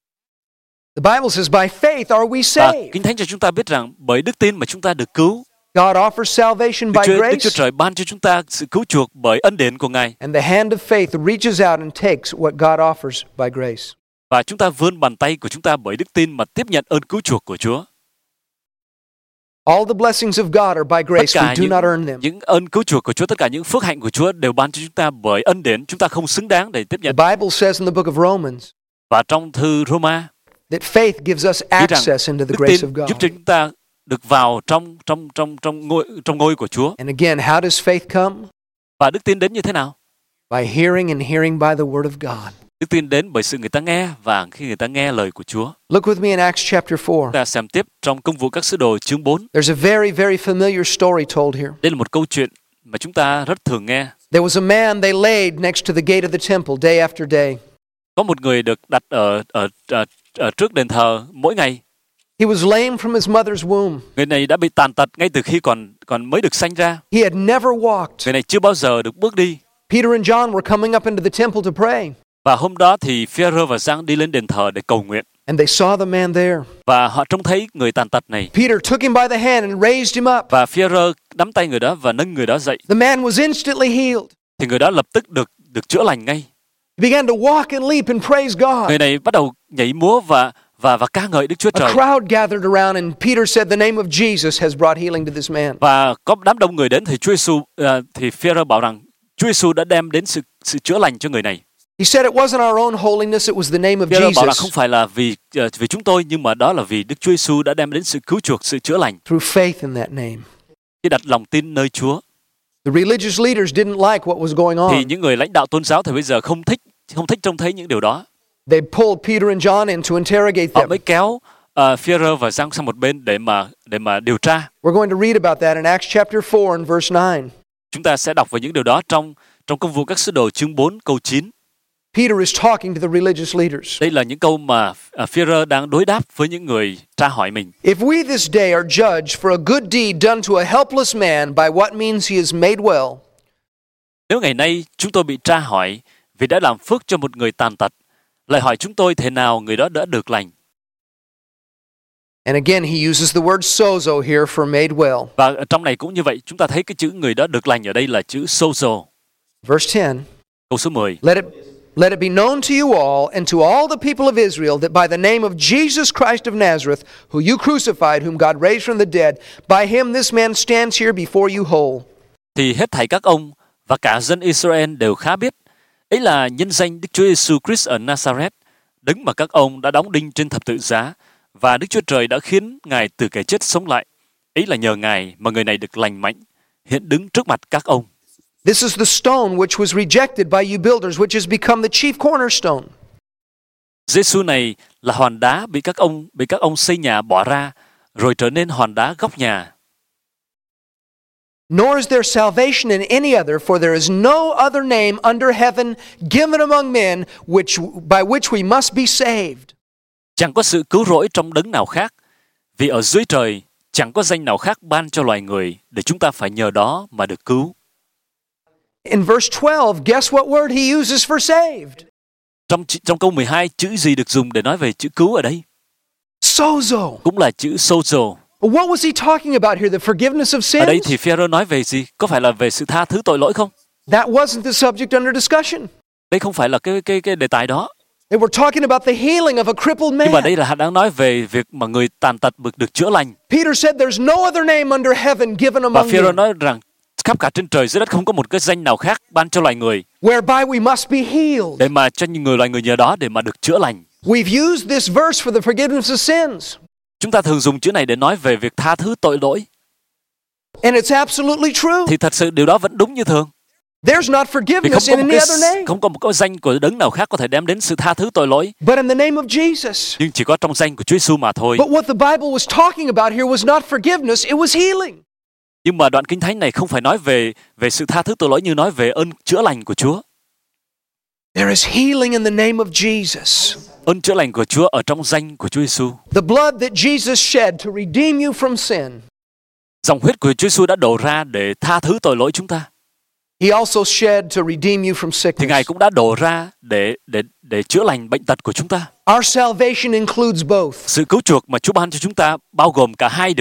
Speaker 2: The Bible says, "By faith are we
Speaker 1: Và
Speaker 2: saved."
Speaker 1: Kinh Thánh cho chúng ta biết rằng bởi đức tin mà chúng ta được cứu.
Speaker 2: God offers salvation by
Speaker 1: Đức Chúa
Speaker 2: grace,
Speaker 1: Trời ban cho chúng ta sự cứu chuộc bởi ân điển của Ngài.
Speaker 2: and the hand of faith reaches out and takes what God offers by grace.
Speaker 1: Và chúng ta vươn bàn tay của chúng ta bởi đức tin mà tiếp nhận ơn cứu chuộc của Chúa.
Speaker 2: All the blessings of God are by
Speaker 1: Tất
Speaker 2: grace.
Speaker 1: cả
Speaker 2: We do not earn them.
Speaker 1: những ơn cứu chuộc của Chúa, tất cả những phước hạnh của Chúa đều ban cho chúng ta bởi ân điển, chúng ta không xứng đáng để tiếp
Speaker 2: The
Speaker 1: nhận.
Speaker 2: Bible says in the book of Romans
Speaker 1: Và trong thư Roma,
Speaker 2: that faith gives us
Speaker 1: ghi rằng
Speaker 2: access into the
Speaker 1: đức
Speaker 2: grace
Speaker 1: tin
Speaker 2: of
Speaker 1: giúp
Speaker 2: God.
Speaker 1: cho chúng ta được vào trong ngôi của Chúa.
Speaker 2: And again, how does faith come?
Speaker 1: Và đức tin đến như thế nào?
Speaker 2: By hearing and hearing by the word of God.
Speaker 1: Đức tin đến bởi sự người ta nghe, và khi người ta nghe lời của Chúa.
Speaker 2: Look with me in Acts chapter 4.
Speaker 1: Chúng ta xem tiếp trong Công vụ các sứ đồ chương 4.
Speaker 2: There's a very, very familiar story told here.
Speaker 1: Đây là một câu chuyện mà chúng ta rất thường nghe.
Speaker 2: There was a man they laid next to the gate of the temple day after day.
Speaker 1: Có một người được đặt ở trước đền thờ mỗi ngày.
Speaker 2: He was lame from his mother's womb.
Speaker 1: Người này đã bị tàn tật ngay từ khi còn mới được sanh ra.
Speaker 2: He had never walked.
Speaker 1: Người này chưa bao giờ được bước đi.
Speaker 2: Peter and John were coming up into the temple to pray.
Speaker 1: Và hôm đó thì Phi-e-rơ và Giăng đi lên đền thờ để cầu nguyện.
Speaker 2: And they saw the man there.
Speaker 1: Và họ trông thấy người tàn tật này.
Speaker 2: Peter took him by the hand and raised him up.
Speaker 1: Và Phi-e-rơ nắm tay người đó và nâng người đó dậy.
Speaker 2: The man was instantly healed.
Speaker 1: Thì người đó lập tức được chữa lành ngay.
Speaker 2: He began to walk and leap and praise God.
Speaker 1: Người này bắt đầu nhảy múa và ca ngợi Đức Chúa
Speaker 2: A
Speaker 1: Trời.
Speaker 2: crowd gathered around and Peter said the name of Jesus has brought healing to this man.
Speaker 1: Và có đám đông người đến thì thì Phi-e-rơ bảo rằng Chúa Giêsu đã đem đến sự chữa lành cho người này.
Speaker 2: He said it wasn't our own holiness, it was the name of
Speaker 1: Phi-e-rơ bảo là
Speaker 2: Jesus.
Speaker 1: không phải là vì chúng tôi, nhưng mà đó là vì Đức Chúa Giêsu đã đem đến sự cứu chuộc, sự chữa lành.
Speaker 2: Through faith in that name.
Speaker 1: Khi đặt lòng tin nơi Chúa.
Speaker 2: The religious leaders didn't like what was going
Speaker 1: Thì
Speaker 2: on.
Speaker 1: những người lãnh đạo tôn giáo thì bây giờ không thích trông thấy những điều đó.
Speaker 2: They pulled Peter and John in to interrogate
Speaker 1: Họ
Speaker 2: them.
Speaker 1: mới kéo Phi-e-rơ và Giăng sang một bên để mà điều tra.
Speaker 2: We're going to read about that in Acts chapter 4 and verse 9.
Speaker 1: Chúng ta sẽ đọc về những điều đó trong Công vụ các sứ đồ chương 4 câu 9.
Speaker 2: Peter is talking to the religious leaders.
Speaker 1: Đây là những câu mà Phi-e-rơ đang đối đáp với những người tra hỏi mình.
Speaker 2: If we this day are judged for a good deed done to a helpless man, by what means he is made well,
Speaker 1: Nếu ngày nay chúng tôi bị tra hỏi vì đã làm phước cho một người tàn tật, lại hỏi chúng tôi thế nào người đó đã được lành.
Speaker 2: and again he uses the word sozo here for made well.
Speaker 1: Và ở trong này cũng như vậy, chúng ta thấy cái chữ người đó được lành ở đây là chữ sozo.
Speaker 2: Verse 10.
Speaker 1: Câu số 10.
Speaker 2: Let it be known to you all and to all the people of Israel that by the name of Jesus Christ of Nazareth, who you crucified, whom God raised from the dead, by him this man stands here before you whole.
Speaker 1: Thì hết thảy các ông và cả dân Israel đều khá biết, ấy là nhân danh Đức Chúa Giêsu Christ ở Nazareth, đấng mà các ông đã đóng đinh trên thập tự giá, và Đức Chúa Trời đã khiến Ngài từ kẻ chết sống lại. Ấy là nhờ Ngài mà người này được lành mạnh, hiện đứng trước mặt các ông.
Speaker 2: This is the stone which was rejected by you builders, which has become the chief cornerstone.
Speaker 1: Giêsu này là hòn đá bị các ông xây nhà bỏ ra, rồi trở nên hòn đá góc nhà.
Speaker 2: Nor is there salvation in any other, for there is no other name under heaven given among men by which we must be saved.
Speaker 1: Chẳng có sự cứu rỗi trong đấng nào khác, vì ở dưới trời chẳng có danh nào khác ban cho loài người để chúng ta phải nhờ đó mà được cứu.
Speaker 2: In verse 12, guess what word he uses for saved?
Speaker 1: Trong câu 12, chữ gì được dùng để nói về chữ cứu ở đây?
Speaker 2: Sozo.
Speaker 1: Cũng là chữ sozo.
Speaker 2: What was he talking about here? The forgiveness of
Speaker 1: Ở đây
Speaker 2: sins?
Speaker 1: thì Phi-e-rơ nói về gì? Có phải là về sự tha thứ tội lỗi không?
Speaker 2: That wasn't the subject under discussion.
Speaker 1: Đây không phải là cái đề tài đó.
Speaker 2: They were talking about the healing of a crippled
Speaker 1: Nhưng mà
Speaker 2: man.
Speaker 1: đây là đang nói về việc mà người tàn tật được chữa lành.
Speaker 2: Peter said there's no other name under heaven given
Speaker 1: Và
Speaker 2: among
Speaker 1: Phi-e-rơ
Speaker 2: men
Speaker 1: nói rằng khắp cả trên trời dưới đất không có một cái danh nào khác ban cho loài người
Speaker 2: whereby we must be healed.
Speaker 1: để mà cho những loài người nhờ đó để mà được chữa lành.
Speaker 2: We've used this verse for the forgiveness of sins.
Speaker 1: Chúng ta thường dùng chữ này để nói về việc tha thứ tội lỗi.
Speaker 2: And it's absolutely true.
Speaker 1: Thì thật sự điều đó vẫn đúng như thường.
Speaker 2: There's not
Speaker 1: Vì
Speaker 2: forgiveness in any other name.
Speaker 1: không có một cái danh của đấng nào khác có thể đem đến sự tha thứ tội lỗi,
Speaker 2: But in the name of Jesus.
Speaker 1: nhưng chỉ có trong danh của Chúa Giêsu mà thôi.
Speaker 2: But what the Bible was talking about here was not forgiveness, it was healing.
Speaker 1: Nhưng mà đoạn Kinh Thánh này không phải nói về sự tha thứ tội lỗi, như nói về ơn chữa lành của Chúa.
Speaker 2: There is healing in the name of Jesus.
Speaker 1: Ơn chữa lành của Chúa ở trong danh của Chúa Giêsu.
Speaker 2: The blood that Jesus shed to redeem you from sin.
Speaker 1: Dòng huyết của Chúa Giêsu đã đổ ra để tha thứ tội lỗi chúng ta.
Speaker 2: He also shed to redeem you from
Speaker 1: Thì Ngài
Speaker 2: sickness.
Speaker 1: cũng đã đổ ra để chữa lành bệnh tật của chúng ta.
Speaker 2: Our salvation includes both.
Speaker 1: Sự cứu chuộc mà Chúa ban cho chúng ta bao gồm cả hai điều đó.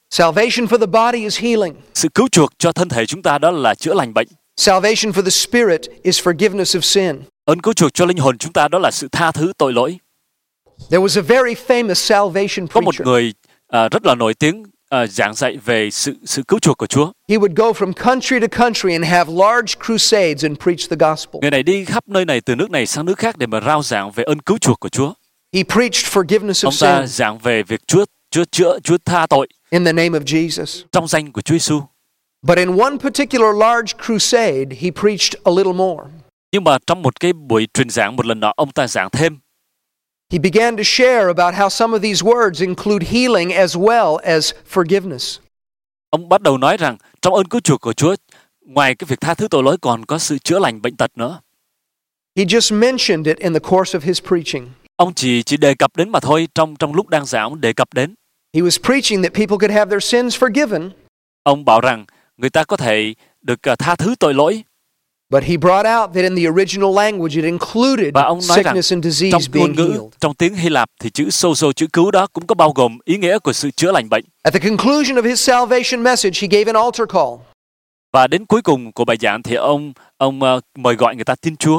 Speaker 2: Salvation for the body is healing.
Speaker 1: Sự cứu chuộc cho thân thể chúng ta đó là chữa lành bệnh.
Speaker 2: Salvation for the spirit is forgiveness of sin.
Speaker 1: Ơn cứu chuộc cho linh hồn chúng ta đó là sự tha thứ tội lỗi.
Speaker 2: There was a very famous salvation
Speaker 1: Có một
Speaker 2: preacher.
Speaker 1: người rất là nổi tiếng giảng dạy về sự cứu chuộc của Chúa.
Speaker 2: He would go from country to country and have large crusades and preach the gospel.
Speaker 1: Người này đi khắp nơi này từ nước này sang nước khác để mà rao giảng về ơn cứu chuộc của Chúa.
Speaker 2: He preached forgiveness of
Speaker 1: Ông ta
Speaker 2: sin
Speaker 1: giảng về việc Chúa tha tội
Speaker 2: in the name of Jesus.
Speaker 1: trong danh của Chúa Giêsu.
Speaker 2: But in one particular large crusade, he preached a little more.
Speaker 1: Nhưng mà trong một cái buổi truyền giảng một lần nọ, ông ta giảng thêm.
Speaker 2: He began to share about how some of these words include healing as well as forgiveness.
Speaker 1: Ông bắt đầu nói rằng trong ơn cứu chuộc của Chúa, ngoài cái việc tha thứ tội lỗi còn có sự chữa lành bệnh tật nữa.
Speaker 2: He just mentioned it in the course of his preaching.
Speaker 1: Ông chỉ đề cập đến mà thôi, trong lúc đang giảng ông đề cập đến.
Speaker 2: He was preaching that people could have their sins forgiven.
Speaker 1: Ông bảo rằng người ta có thể được tha thứ tội lỗi.
Speaker 2: But he brought out that in the original language it included
Speaker 1: Và ông nói rằng
Speaker 2: sickness and
Speaker 1: trong
Speaker 2: disease
Speaker 1: ngôn
Speaker 2: being
Speaker 1: ngữ,
Speaker 2: healed.
Speaker 1: trong tiếng Hy Lạp thì chữ sozo, chữ cứu đó cũng có bao gồm ý nghĩa của sự chữa lành bệnh.
Speaker 2: At the conclusion of his salvation message, he gave an altar call.
Speaker 1: Và đến cuối cùng của bài giảng thì ông mời gọi người ta tin Chúa.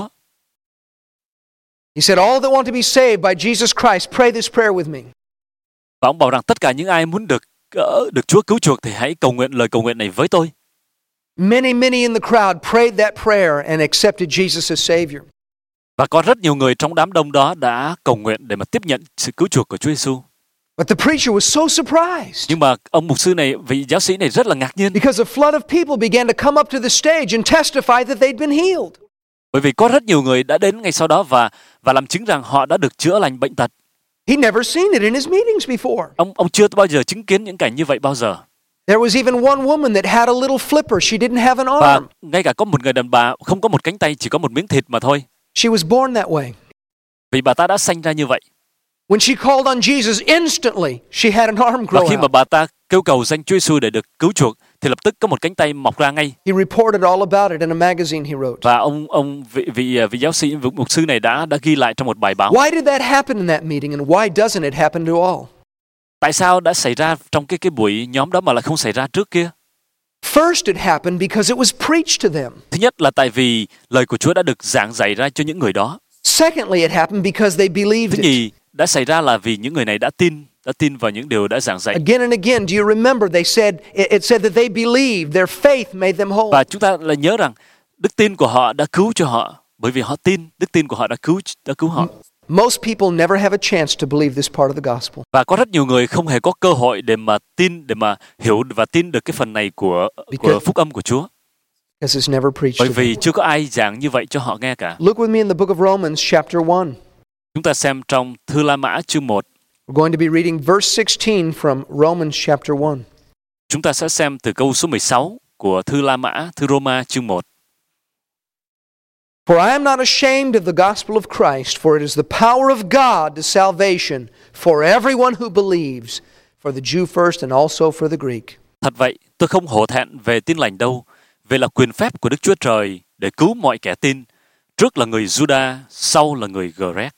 Speaker 2: He said, all that want to be saved by Jesus Christ, pray this prayer with me.
Speaker 1: Và ông bảo rằng tất cả những ai muốn được Chúa cứu chuộc thì hãy cầu nguyện lời cầu nguyện này với tôi.
Speaker 2: Many in the crowd prayed that prayer and accepted Jesus as Savior.
Speaker 1: Và có rất nhiều người trong đám đông đó đã cầu nguyện để mà tiếp nhận sự cứu chuộc của Chúa Giêsu.
Speaker 2: But the preacher was so surprised
Speaker 1: Nhưng mà ông mục sư này, vị giáo sĩ này rất là ngạc nhiên.
Speaker 2: because a flood of people began to come up to the stage and testify that they'd been healed.
Speaker 1: Bởi vì có rất nhiều người đã đến ngay sau đó và làm chứng rằng họ đã được chữa lành bệnh tật.
Speaker 2: He'd never seen it in his meetings before.
Speaker 1: Ông chưa bao giờ chứng kiến những cảnh như vậy bao giờ.
Speaker 2: There was even one woman that had a little flipper. She didn't have an
Speaker 1: Và
Speaker 2: arm.
Speaker 1: ngay cả có một người đàn bà không có một cánh tay, chỉ có một miếng thịt mà thôi.
Speaker 2: She was born that way.
Speaker 1: Vì bà ta đã sanh ra như vậy.
Speaker 2: When she called on Jesus, instantly she had an arm
Speaker 1: Và
Speaker 2: grow
Speaker 1: khi mà
Speaker 2: out.
Speaker 1: bà ta kêu cầu danh Chúa Giêsu để được cứu chuộc thì lập tức có một cánh tay mọc ra ngay.
Speaker 2: He reported all about it in a magazine he wrote.
Speaker 1: Và vị giáo sĩ mục sư này đã ghi lại trong một bài báo.
Speaker 2: Why did that happen in that meeting and why doesn't it happen to all?
Speaker 1: Tại sao đã xảy ra trong cái buổi nhóm đó mà lại không xảy ra trước kia?
Speaker 2: First, it happened because it was preached to them.
Speaker 1: Thứ nhất là tại vì lời của Chúa đã được giảng dạy ra cho những người đó.
Speaker 2: Secondly, it happened because they believed
Speaker 1: Thứ
Speaker 2: it.
Speaker 1: nhì, đã xảy ra là vì những người này đã tin vào những điều đã giảng dạy.
Speaker 2: Again and again, do you remember they said it said that they believed, their faith made them whole.
Speaker 1: Và chúng ta lại nhớ rằng đức tin của họ đã cứu cho họ, bởi vì họ tin, đức tin của họ đã cứu họ.
Speaker 2: Most people never have a chance to believe this part of the gospel.
Speaker 1: Và có rất nhiều người không hề có cơ hội để mà tin, để mà hiểu và tin được cái phần này của phúc âm của Chúa.
Speaker 2: Because it's never preached
Speaker 1: Bởi
Speaker 2: to them.
Speaker 1: vì chưa có ai giảng như vậy cho họ nghe cả.
Speaker 2: Look with me in the book of Romans chapter 1.
Speaker 1: Chúng ta xem trong Thư La Mã chương 1.
Speaker 2: We're going to be reading verse 16 from Romans chapter 1.
Speaker 1: Chúng ta sẽ xem từ câu số 16 của Thư La Mã, Thư Roma chương 1.
Speaker 2: For I am not ashamed of the gospel of Christ, for it is the power of God to salvation for everyone who believes, for the Jew first and also for the Greek.
Speaker 1: Thật vậy, tôi không hổ thẹn về tin lành đâu, vì là quyền phép của Đức Chúa Trời để cứu mọi kẻ tin, trước là người Juda, sau là người Grecc.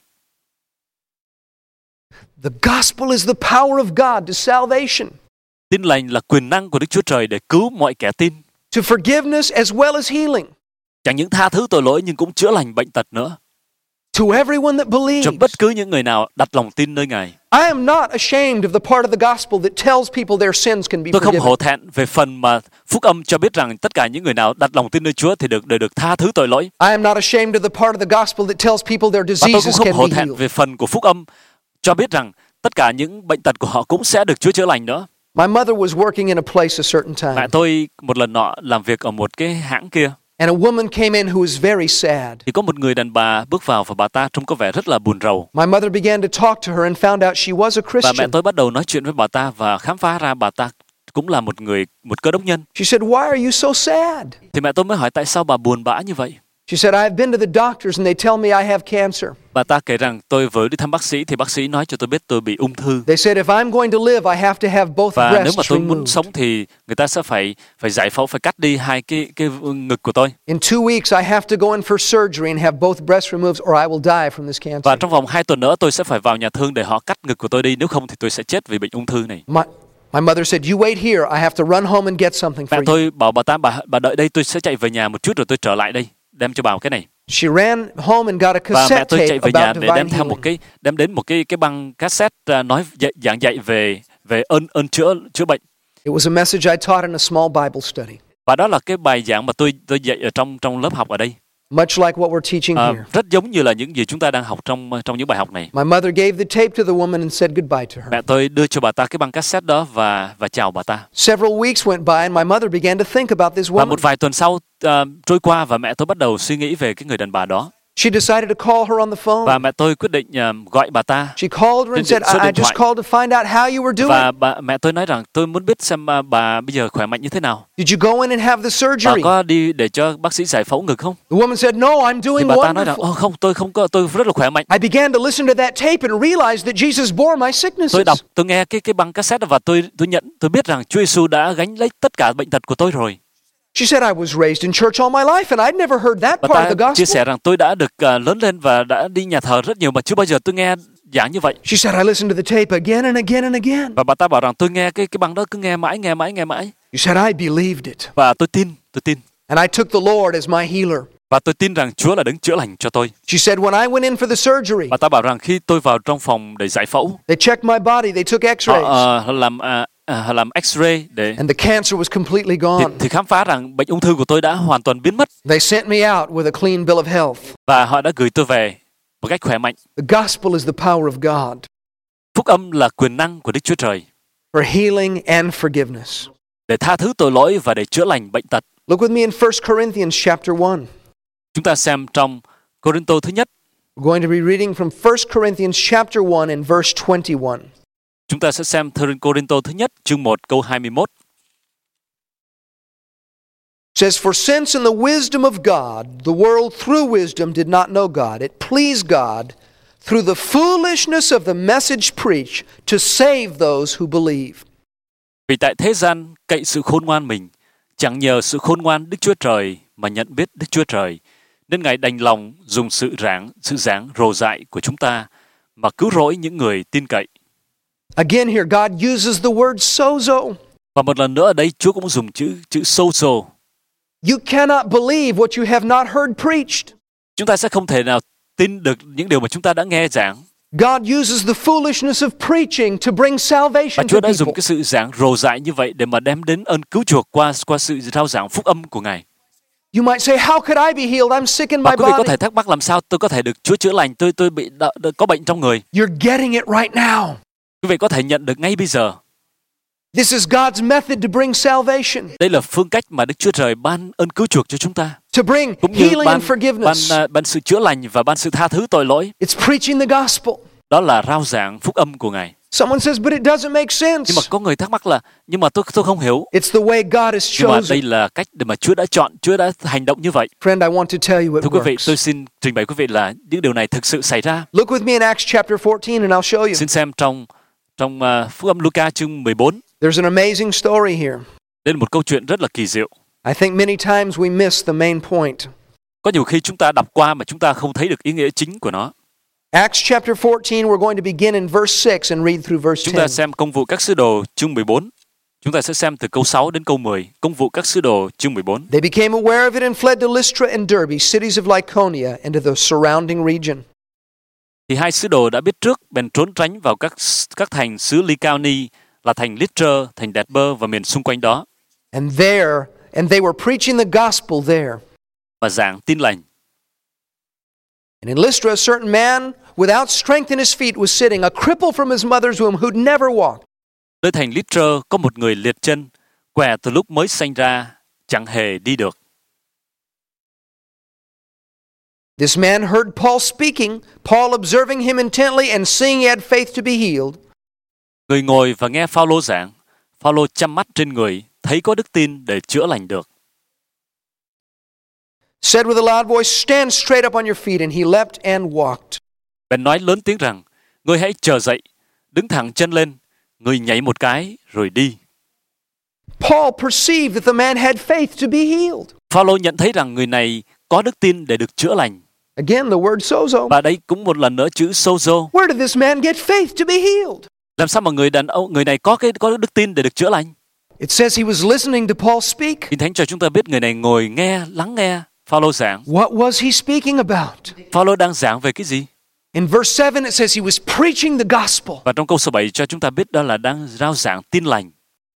Speaker 2: The gospel is the power of God to salvation,
Speaker 1: Tin lành là quyền năng của Đức Chúa Trời để cứu mọi kẻ tin,
Speaker 2: to forgiveness as well as healing,
Speaker 1: chẳng những tha thứ tội lỗi nhưng cũng chữa lành bệnh tật nữa,
Speaker 2: to everyone that believes.
Speaker 1: cho bất cứ những người nào đặt lòng tin nơi Ngài.
Speaker 2: I am not ashamed of the part of the gospel that tells people their sins can be
Speaker 1: Tôi không
Speaker 2: forgiven.
Speaker 1: hổ thẹn về phần mà phúc âm cho biết rằng tất cả những người nào đặt lòng tin nơi Chúa thì được tha thứ tội lỗi.
Speaker 2: I am not ashamed of the part of the gospel that tells people their
Speaker 1: Và tôi cũng
Speaker 2: diseases
Speaker 1: không
Speaker 2: can
Speaker 1: hổ
Speaker 2: be
Speaker 1: thẹn
Speaker 2: healed.
Speaker 1: về phần của phúc âm cho biết rằng tất cả những bệnh tật của họ cũng sẽ được Chúa chữa lành nữa.
Speaker 2: My mother was working in a place a certain
Speaker 1: Mẹ
Speaker 2: time,
Speaker 1: tôi một lần nọ làm việc ở một cái hãng kia,
Speaker 2: and a woman came in who was very sad.
Speaker 1: thì có một người đàn bà bước vào và bà ta trông có vẻ rất là buồn rầu.
Speaker 2: My mother began to talk to her and found out she was a
Speaker 1: Và mẹ
Speaker 2: Christian.
Speaker 1: tôi bắt đầu nói chuyện với bà ta và khám phá ra bà ta cũng là một cơ đốc nhân.
Speaker 2: She said, "Why are you so sad?"
Speaker 1: Thì mẹ tôi mới hỏi tại sao bà buồn bã như vậy.
Speaker 2: She said, "I've been to the doctors and they tell me I have cancer.
Speaker 1: Bà ta kể rằng tôi vừa đi thăm bác sĩ thì bác sĩ nói cho tôi biết tôi bị ung thư.
Speaker 2: They said if I'm going to live, I have to have both
Speaker 1: Và nếu mà
Speaker 2: breasts
Speaker 1: tôi muốn
Speaker 2: removed.
Speaker 1: sống thì người ta sẽ phải giải phẫu, phải cắt đi hai cái ngực của tôi.
Speaker 2: In 2 weeks, I have to go in for surgery and have both breasts removed or I will die from this cancer."
Speaker 1: Và trong vòng 2 tuần nữa tôi sẽ phải vào nhà thương để họ cắt ngực của tôi đi, nếu không thì tôi sẽ chết vì bệnh ung thư này.
Speaker 2: My mother said, "You wait here. I have to run home and get something
Speaker 1: Mẹ
Speaker 2: for you."
Speaker 1: tôi bảo bà đợi đây, tôi sẽ chạy về nhà một chút rồi tôi trở lại đây đem cho bà một cái này.
Speaker 2: She ran home and got a
Speaker 1: Và mẹ
Speaker 2: cassette
Speaker 1: tôi chạy
Speaker 2: tape
Speaker 1: về nhà
Speaker 2: about
Speaker 1: để
Speaker 2: divine healing.
Speaker 1: đem đến một cái băng cassette giảng dạy về ơn chữa bệnh.
Speaker 2: It was a message I taught in a small Bible study,
Speaker 1: Và đó là cái bài giảng mà tôi dạy ở trong lớp học ở đây.
Speaker 2: much like what we're teaching here.
Speaker 1: Rất giống như là những gì chúng ta đang học trong những bài học này.
Speaker 2: My mother gave the tape to the woman and said goodbye to her.
Speaker 1: Mẹ tôi đưa cho bà ta cái băng cassette đó và chào bà ta.
Speaker 2: Several weeks went by and my mother began to think about this
Speaker 1: Và
Speaker 2: woman.
Speaker 1: một vài tuần sau trôi qua và mẹ tôi bắt đầu suy nghĩ về cái người đàn bà đó.
Speaker 2: She decided to call her on the phone.
Speaker 1: Và mẹ tôi quyết định gọi bà ta.
Speaker 2: She called her and said,
Speaker 1: số
Speaker 2: "I
Speaker 1: điện
Speaker 2: just
Speaker 1: thoại.
Speaker 2: called to find out how you were
Speaker 1: Và
Speaker 2: doing.
Speaker 1: mẹ tôi nói rằng tôi muốn biết xem bà bây giờ khỏe mạnh như thế nào.
Speaker 2: Did you go in and have the
Speaker 1: Bà
Speaker 2: surgery?"
Speaker 1: có đi để cho bác sĩ giải phẫu ngực không?
Speaker 2: The woman said, "No, I'm
Speaker 1: Thì
Speaker 2: doing
Speaker 1: bà ta nói rằng
Speaker 2: wonderful.
Speaker 1: không, tôi không có, tôi rất là khỏe mạnh.
Speaker 2: I began to listen to that tape and realized that Jesus bore my sicknesses."
Speaker 1: Tôi nghe cái băng cassette và tôi biết rằng Chúa Giêsu đã gánh lấy tất cả bệnh tật của tôi rồi.
Speaker 2: She said, "I was raised in church all my life and I'd never heard that
Speaker 1: Bà
Speaker 2: part of the
Speaker 1: ta chia
Speaker 2: gospel."
Speaker 1: sẻ rằng tôi đã được lớn lên và đã đi nhà thờ rất nhiều mà chưa bao giờ tôi nghe giảng như vậy.
Speaker 2: She said, "I listened to the tape again and again and again."
Speaker 1: Và bà ta bảo rằng tôi nghe cái băng đó cứ nghe mãi.
Speaker 2: You said, "I believed it.
Speaker 1: Và tôi tin.
Speaker 2: And I took the Lord as my healer."
Speaker 1: Và tôi tin rằng Chúa là đấng chữa lành cho tôi.
Speaker 2: She said, "When I went in for the surgery,
Speaker 1: Bà ta bảo rằng khi tôi vào trong phòng để giải phẫu,
Speaker 2: they checked my body, they took x-rays,
Speaker 1: họ làm X-ray để
Speaker 2: and the cancer was completely gone.
Speaker 1: thì khám phá rằng bệnh ung thư của tôi đã hoàn toàn biến mất.
Speaker 2: They sent me out with a clean bill of health.
Speaker 1: Và họ đã gửi tôi về một cách khỏe mạnh.
Speaker 2: The gospel is the power of God
Speaker 1: Phúc âm là quyền năng của Đức Chúa Trời
Speaker 2: for healing and forgiveness.
Speaker 1: để tha thứ tội lỗi và để chữa lành bệnh tật.
Speaker 2: Look with me in 1 Corinthians chapter 1.
Speaker 1: Chúng ta xem trong Cô-rinh-tô thứ nhất.
Speaker 2: We're going to be reading from 1 Corinthians chapter 1 and verse 21.
Speaker 1: Chúng ta sẽ xem Cô-rinh-tô thứ nhất chương 1 câu 21.
Speaker 2: It says, "For since in the wisdom of God, the world through wisdom did not know God, it pleased God through the foolishness of the message preached to save those who believe."
Speaker 1: Vì tại thế gian cậy sự khôn ngoan mình, chẳng nhờ sự khôn ngoan Đức Chúa Trời mà nhận biết Đức Chúa Trời, nên Ngài đành lòng dùng sự giảng rồ dại của chúng ta mà cứu rỗi những người tin cậy.
Speaker 2: Again here, God uses the word sozo.
Speaker 1: Và một lần nữa ở đây Chúa cũng dùng chữ sozo.
Speaker 2: You cannot believe what you have not heard preached.
Speaker 1: Chúng ta sẽ không thể nào tin được những điều mà chúng ta đã nghe giảng.
Speaker 2: God uses the foolishness of preaching to bring
Speaker 1: Và
Speaker 2: salvation
Speaker 1: Chúa
Speaker 2: to
Speaker 1: đã dùng
Speaker 2: people.
Speaker 1: cái sự giảng rồ dại như vậy để mà đem đến ơn cứu chuộc qua sự rao giảng phúc âm của Ngài.
Speaker 2: You might say, "How could I be healed? I'm sick in my
Speaker 1: Và quý vị có
Speaker 2: body."
Speaker 1: thể thắc mắc làm sao tôi có thể được Chúa chữa lành, tôi bị có bệnh trong người.
Speaker 2: You're getting it right now.
Speaker 1: Quý vị có thể nhận được ngay bây giờ.
Speaker 2: This is God's method to bring salvation,
Speaker 1: Đây là phương cách mà Đức Chúa Trời ban ơn cứu chuộc cho chúng ta,
Speaker 2: to bring
Speaker 1: cũng như
Speaker 2: healing and forgiveness.
Speaker 1: ban sự chữa lành và ban sự tha thứ tội lỗi.
Speaker 2: It's preaching the gospel.
Speaker 1: Đó là rao giảng phúc âm của Ngài.
Speaker 2: Someone says, "But it doesn't make sense."
Speaker 1: Nhưng mà có người thắc mắc là nhưng mà tôi không hiểu.
Speaker 2: It's the way God has
Speaker 1: Nhưng mà đây
Speaker 2: chosen.
Speaker 1: là cách để mà Chúa đã chọn, Chúa đã hành động như vậy.
Speaker 2: Friend, I want to tell you it
Speaker 1: Thưa quý vị, tôi
Speaker 2: works.
Speaker 1: xin trình bày quý vị là những điều này thực sự xảy ra.
Speaker 2: Look with me in Acts chapter 14 and I'll show you.
Speaker 1: Xin xem trong phúc âm Luca chương 14.
Speaker 2: There's an amazing story here.
Speaker 1: Đây là một câu chuyện rất là kỳ diệu.
Speaker 2: I think many times we miss the main point.
Speaker 1: Có nhiều khi chúng ta đọc qua mà chúng ta không thấy được ý nghĩa chính của nó.
Speaker 2: Acts chapter 14, we're going to begin in verse 6 and read through verse
Speaker 1: Chúng ta
Speaker 2: 10.
Speaker 1: xem Công vụ các sứ đồ chương 14. Chúng ta sẽ xem từ câu 6 đến câu 10. Công vụ các sứ đồ chương 14.
Speaker 2: They became aware of it and fled to Lystra and Derbe, cities of Lycaonia, and to the surrounding region.
Speaker 1: Thì hai sứ đồ đã biết trước, bèn trốn tránh vào các thành xứ Lycaoni là thành Lystra, thành Derbe và miền xung quanh đó,
Speaker 2: And they were preaching the gospel there.
Speaker 1: và giảng tin lành.
Speaker 2: And in Lystra, a certain man without strength in his feet was sitting, a cripple from his mother's womb who'd never walked.
Speaker 1: Nơi thành Lystra có một người liệt chân, què từ lúc mới sanh ra, chẳng hề đi được.
Speaker 2: This man heard Paul speaking, Paul observing him intently and seeing he had faith to be healed.
Speaker 1: Người ngồi và nghe Phao-lô giảng. Phao-lô chăm mắt trên người, thấy có đức tin để chữa lành được.
Speaker 2: Said with a loud voice, "Stand straight up on your feet," and he leapt and walked.
Speaker 1: Bèn nói lớn tiếng rằng, ngươi hãy trở dậy, đứng thẳng chân lên, ngươi nhảy một cái rồi đi.
Speaker 2: Paul perceived that the man had faith to be healed.
Speaker 1: Phao-lô nhận thấy rằng người này có đức tin để được chữa lành.
Speaker 2: Again, the word sozo.
Speaker 1: Và đây cũng một lần nữa chữ sozo.
Speaker 2: Where did this man get faith to be healed?
Speaker 1: Làm sao mà người này có đức tin để được chữa lành?
Speaker 2: It says he was listening to Paul speak.
Speaker 1: Kinh Thánh cho chúng ta biết người này ngồi lắng nghe Phaolô giảng.
Speaker 2: What was he speaking about?
Speaker 1: Phaolô đang giảng về cái gì?
Speaker 2: In verse 7 it says he was preaching the gospel.
Speaker 1: Và trong câu số 7 cho chúng ta biết đó là đang rao giảng tin lành.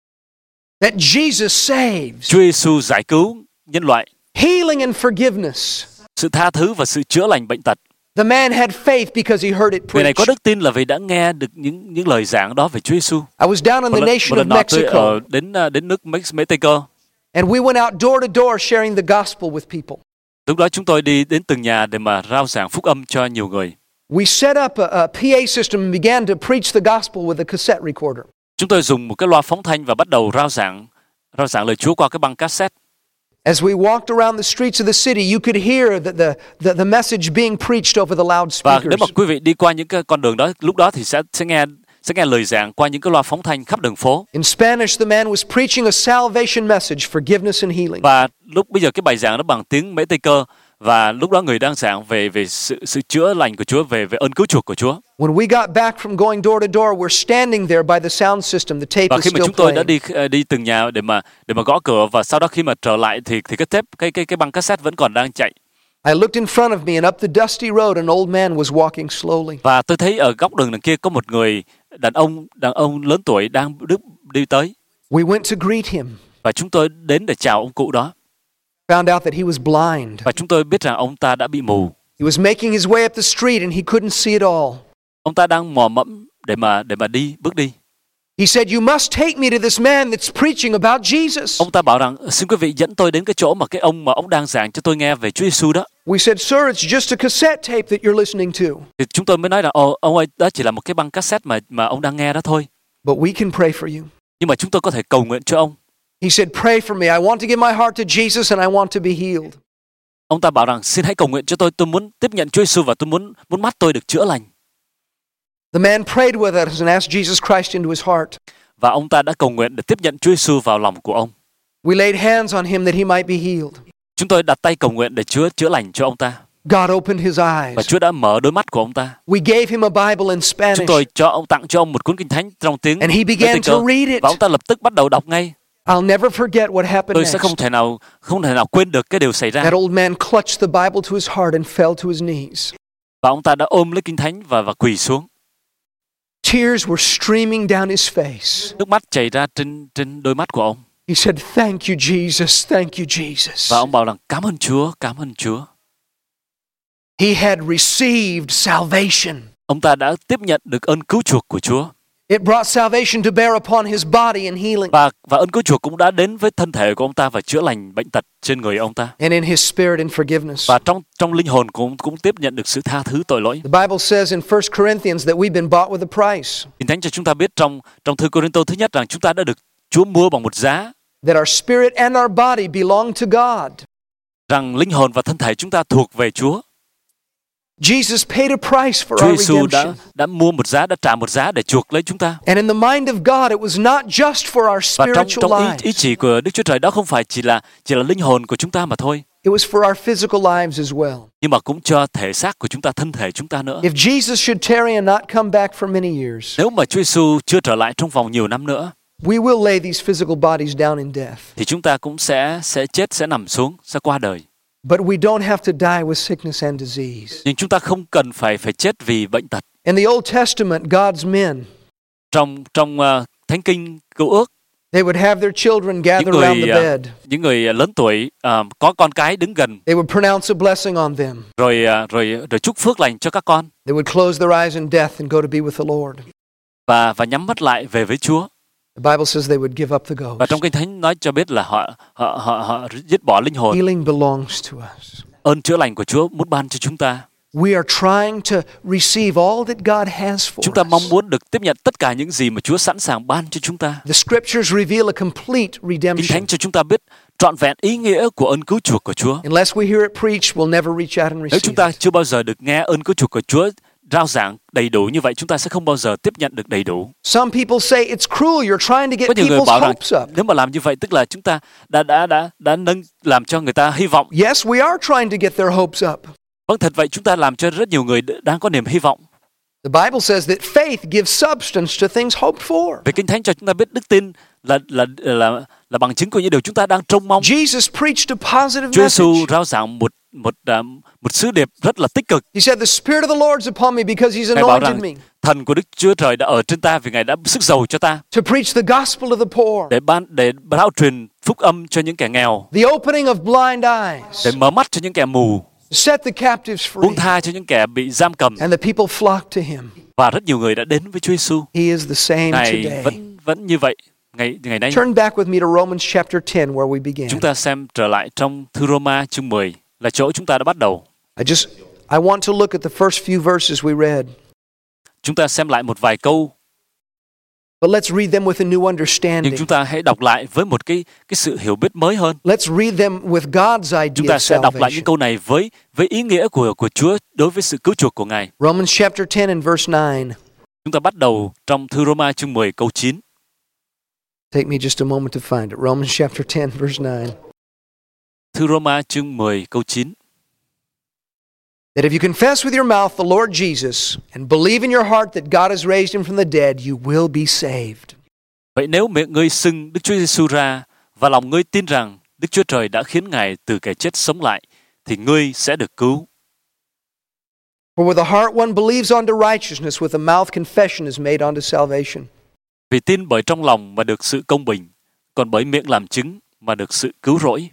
Speaker 2: That Jesus saves.
Speaker 1: Chúa Giêsu giải cứu nhân loại.
Speaker 2: Healing and forgiveness.
Speaker 1: Sự tha thứ và sự chữa lành bệnh tật.
Speaker 2: The man had faith because he heard it
Speaker 1: Người này có
Speaker 2: preached.
Speaker 1: đức tin là vì đã nghe được những lời giảng đó về Chúa Giêsu.
Speaker 2: I was down in the nation of
Speaker 1: Một lần nọ tôi
Speaker 2: Mexico.
Speaker 1: đến nước Mexico.
Speaker 2: And we went out door to door sharing the gospel with people.
Speaker 1: Lúc đó chúng tôi đi đến từng nhà để mà rao giảng phúc âm cho nhiều người.
Speaker 2: We set up a PA system and began to preach the gospel with a cassette recorder.
Speaker 1: Chúng tôi dùng một cái loa phóng thanh và bắt đầu rao giảng lời Chúa qua cái băng cassette.
Speaker 2: As we walked around the streets of the city, you could hear the message being preached over the
Speaker 1: Và
Speaker 2: loudspeakers.
Speaker 1: nếu mà quý vị đi qua những cái con đường đó, lúc đó thì sẽ nghe lời giảng qua những cái loa phóng thanh khắp đường phố.
Speaker 2: In Spanish, the man was preaching a salvation message, forgiveness and healing.
Speaker 1: Và bây giờ cái bài giảng đó bằng tiếng Mễ Tây Cơ, và lúc đó người đang giảng về sự chữa lành của Chúa, về ơn cứu chuộc của Chúa.
Speaker 2: When we got back from going door to door, we're standing there by the sound system. The tape
Speaker 1: Và
Speaker 2: is
Speaker 1: khi mà
Speaker 2: still
Speaker 1: chúng tôi đã
Speaker 2: playing.
Speaker 1: đi từng nhà để mà gõ cửa, và sau đó khi mà trở lại thì cái tape, cái băng cassette vẫn còn đang chạy.
Speaker 2: I looked in front of me and up the dusty road, an old man was walking slowly.
Speaker 1: Và tôi thấy ở góc đường đằng kia có một người đàn ông lớn tuổi đang đi tới.
Speaker 2: We went to greet him.
Speaker 1: Và chúng tôi đến để chào ông cụ đó.
Speaker 2: Found out that he was blind.
Speaker 1: Và chúng tôi biết rằng ông ta đã bị mù.
Speaker 2: He was making his way up the street and he couldn't see it all.
Speaker 1: Ông ta đang mò mẫm để mà bước đi.
Speaker 2: He said, "You must take me to this man that's preaching about Jesus."
Speaker 1: Ông ta bảo rằng xin quý vị dẫn tôi đến cái chỗ mà cái ông mà ông đang giảng cho tôi nghe về Chúa Giêsu đó.
Speaker 2: We said, "Sir, it's just a cassette tape that you're listening to."
Speaker 1: Thì chúng tôi mới nói rằng ông ơi, đó chỉ là một cái băng cassette mà ông đang nghe đó thôi.
Speaker 2: But we can pray for you.
Speaker 1: Nhưng mà chúng tôi có thể cầu nguyện cho ông.
Speaker 2: He said, "Pray for me. I want to give my heart to Jesus and I want to be healed."
Speaker 1: Ông ta bảo rằng xin hãy cầu nguyện cho tôi muốn tiếp nhận Chúa Giêsu và tôi muốn mắt tôi được chữa lành.
Speaker 2: The man prayed with us and asked Jesus Christ into his heart.
Speaker 1: Và ông ta đã cầu nguyện để tiếp nhận Chúa Giêsu vào lòng của ông.
Speaker 2: We laid hands on him that he might be healed.
Speaker 1: Chúng tôi đặt tay cầu nguyện để Chúa chữa lành cho ông ta.
Speaker 2: God opened his eyes.
Speaker 1: Và Chúa đã mở đôi mắt của ông ta.
Speaker 2: We gave him a Bible in Spanish.
Speaker 1: Chúng tôi tặng cho ông một cuốn kinh thánh trong tiếng
Speaker 2: And he began to read it.
Speaker 1: Và ông ta lập tức bắt đầu đọc ngay.
Speaker 2: I'll never forget what happened
Speaker 1: Tôi
Speaker 2: next.
Speaker 1: sẽ không thể nào quên được cái điều xảy ra.
Speaker 2: That old man clutched the Bible to his heart and fell to his knees.
Speaker 1: Và ông ta đã ôm lấy kinh thánh và quỳ xuống.
Speaker 2: Tears were streaming down his face.
Speaker 1: Nước mắt chảy ra trên đôi mắt của ông.
Speaker 2: He said, "Thank you, Jesus. Thank you, Jesus."
Speaker 1: Và ông bảo rằng cảm ơn Chúa, cảm ơn Chúa.
Speaker 2: He had received salvation.
Speaker 1: Ông ta đã tiếp nhận được ơn cứu chuộc của Chúa.
Speaker 2: It brought salvation to bear upon his body and healing.
Speaker 1: Và ơn cứu chuộc cũng đã đến với thân thể của ông ta và chữa lành bệnh tật trên người ông ta.
Speaker 2: And in his spirit and forgiveness.
Speaker 1: Và trong linh hồn cũng tiếp nhận được sự tha thứ tội lỗi.
Speaker 2: The Bible says in 1 Corinthians that we've been bought with a price.
Speaker 1: Kinh Thánh cho chúng ta biết trong thư Cô-rinh-tô thứ nhất rằng chúng ta đã được Chúa mua bằng một giá.
Speaker 2: That our spirit and our body belong to God.
Speaker 1: Rằng linh hồn và thân thể chúng ta thuộc về Chúa.
Speaker 2: Jesus paid a price for
Speaker 1: Chúa
Speaker 2: our
Speaker 1: Giêsu
Speaker 2: redemption.
Speaker 1: đã trả một giá để chuộc lấy chúng ta.
Speaker 2: And in the mind of God, it was not just for our
Speaker 1: Và
Speaker 2: spiritual
Speaker 1: trong ý
Speaker 2: lives.
Speaker 1: chỉ của Đức Chúa Trời đó không phải chỉ là linh hồn của chúng ta mà thôi.
Speaker 2: It was for our physical lives as well.
Speaker 1: Nhưng mà cũng cho thể xác của chúng ta, thân thể chúng ta nữa.
Speaker 2: If Jesus should tarry and not come back for many years,
Speaker 1: Nếu mà Chúa Giêsu chưa trở lại trong vòng nhiều năm nữa,
Speaker 2: we will lay these physical bodies down in death.
Speaker 1: thì chúng ta cũng sẽ chết, sẽ nằm xuống, sẽ qua đời.
Speaker 2: But we don't have to die with sickness and disease.
Speaker 1: Nhưng chúng ta không cần phải chết vì bệnh tật.
Speaker 2: In the Old Testament, God's men,
Speaker 1: Trong Thánh Kinh Cựu Ước,
Speaker 2: they would have their children gather around the bed.
Speaker 1: những người lớn tuổi có con cái đứng gần,
Speaker 2: They would pronounce a blessing on them.
Speaker 1: rồi chúc phước lành cho các con,
Speaker 2: They would close their eyes in death and go to be with the Lord.
Speaker 1: và nhắm mắt lại về với Chúa.
Speaker 2: The Bible says they would give up the
Speaker 1: Và
Speaker 2: ghost.
Speaker 1: trong Kinh Thánh nói cho biết là họ dứt bỏ linh hồn.
Speaker 2: Healing belongs to us.
Speaker 1: Ơn chữa lành của Chúa muốn ban cho chúng ta.
Speaker 2: We are trying to receive all that God has for
Speaker 1: Chúng ta mong
Speaker 2: us.
Speaker 1: muốn được tiếp nhận tất cả những gì mà Chúa sẵn sàng ban cho chúng ta.
Speaker 2: The scriptures reveal a complete
Speaker 1: Kinh
Speaker 2: redemption.
Speaker 1: Thánh cho chúng ta biết trọn vẹn ý nghĩa của ơn cứu chuộc của Chúa.
Speaker 2: Unless we hear it preached, we'll never reach out and
Speaker 1: Nếu
Speaker 2: receive
Speaker 1: chúng ta
Speaker 2: it.
Speaker 1: chưa bao giờ được nghe ơn cứu chuộc của Chúa rao giảng đầy đủ như vậy, chúng ta sẽ không bao giờ tiếp nhận được đầy đủ.
Speaker 2: Some people say it's cruel. You're trying to
Speaker 1: Có
Speaker 2: get
Speaker 1: nhiều người
Speaker 2: people's
Speaker 1: bảo rằng
Speaker 2: hopes up.
Speaker 1: nếu mà làm như vậy tức là chúng ta đã làm cho người ta hy vọng.
Speaker 2: Yes, we are trying to get their hopes up.
Speaker 1: Vâng, thật vậy, chúng ta làm cho rất nhiều người đang có niềm hy vọng.
Speaker 2: The Bible says that faith gives substance to things hoped for.
Speaker 1: Vì Kinh Thánh cho chúng ta biết đức tin là bằng chứng của những điều chúng ta đang trông mong.
Speaker 2: Jesus preached a positive
Speaker 1: Chúa Giêsu
Speaker 2: message.
Speaker 1: rao giảng một sứ điệp rất là tích cực.
Speaker 2: He said, "The Spirit of the Lord is upon me because He's
Speaker 1: Ngài bảo
Speaker 2: anointed
Speaker 1: rằng
Speaker 2: me
Speaker 1: thần của Đức Chúa Trời đã ở trên ta vì Ngài đã sức giàu cho ta
Speaker 2: to preach the gospel to the poor,
Speaker 1: để rao truyền phúc âm cho những kẻ nghèo,
Speaker 2: the opening of blind eyes,
Speaker 1: để mở mắt cho những kẻ mù,
Speaker 2: set the captives
Speaker 1: buông
Speaker 2: free."
Speaker 1: tha cho những kẻ bị giam cầm.
Speaker 2: And the people flocked to Him.
Speaker 1: Và rất nhiều người đã đến với Chúa Giêsu.
Speaker 2: He is the same
Speaker 1: Ngài
Speaker 2: today.
Speaker 1: vẫn như vậy ngày nay.
Speaker 2: Turn back with me to Romans chapter 10 where we began.
Speaker 1: Chúng ta xem trở lại trong Thư Roma chương 10 là chỗ chúng ta đã bắt đầu.
Speaker 2: I want to look at the first few verses we read.
Speaker 1: Chúng ta xem lại một vài câu,
Speaker 2: But let's read them with a new understanding.
Speaker 1: nhưng chúng ta hãy đọc lại với một cái sự hiểu biết mới hơn.
Speaker 2: Let's read them with God's
Speaker 1: Chúng
Speaker 2: idea
Speaker 1: ta
Speaker 2: of
Speaker 1: sẽ đọc lại những
Speaker 2: salvation.
Speaker 1: câu này với ý nghĩa của Chúa đối với sự cứu chuộc của Ngài.
Speaker 2: Romans chapter 10 and verse 9.
Speaker 1: Chúng ta bắt đầu trong Thư Roma chương 10 câu 9.
Speaker 2: Take me just a moment to find it. Romans chapter 10 verse 9.
Speaker 1: Thư Roma chương 10 câu 9.
Speaker 2: That if you confess with your mouth the Lord Jesus and believe in your heart that God has raised him from the dead, you will be saved.
Speaker 1: Vậy nếu miệng ngươi xưng Đức Chúa Giêsu ra và lòng ngươi tin rằng Đức Chúa Trời đã khiến Ngài từ kẻ chết sống lại, thì ngươi sẽ được cứu.
Speaker 2: For with the heart one believes unto righteousness, with the mouth confession is made unto salvation.
Speaker 1: Vì tin bởi trong lòng mà được sự công bình, còn bởi miệng làm chứng mà được sự cứu rỗi.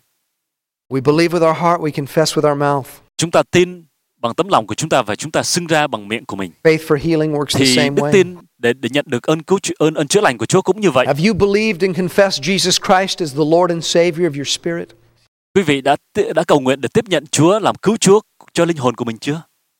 Speaker 2: We believe with our heart, we confess with our mouth.
Speaker 1: Chúng ta tin bằng tấm lòng của chúng ta và chúng ta xưng ra bằng miệng của mình.
Speaker 2: Faith for healing works the
Speaker 1: Thì
Speaker 2: same
Speaker 1: đức
Speaker 2: way.
Speaker 1: tin để nhận được ơn chữa lành của Chúa cũng như vậy.
Speaker 2: Have you believed and confessed Jesus Christ as the Lord and Savior of your spirit?
Speaker 1: Quý vị đã cầu nguyện để tiếp nhận Chúa làm cứu Chúa cho linh hồn của mình chưa?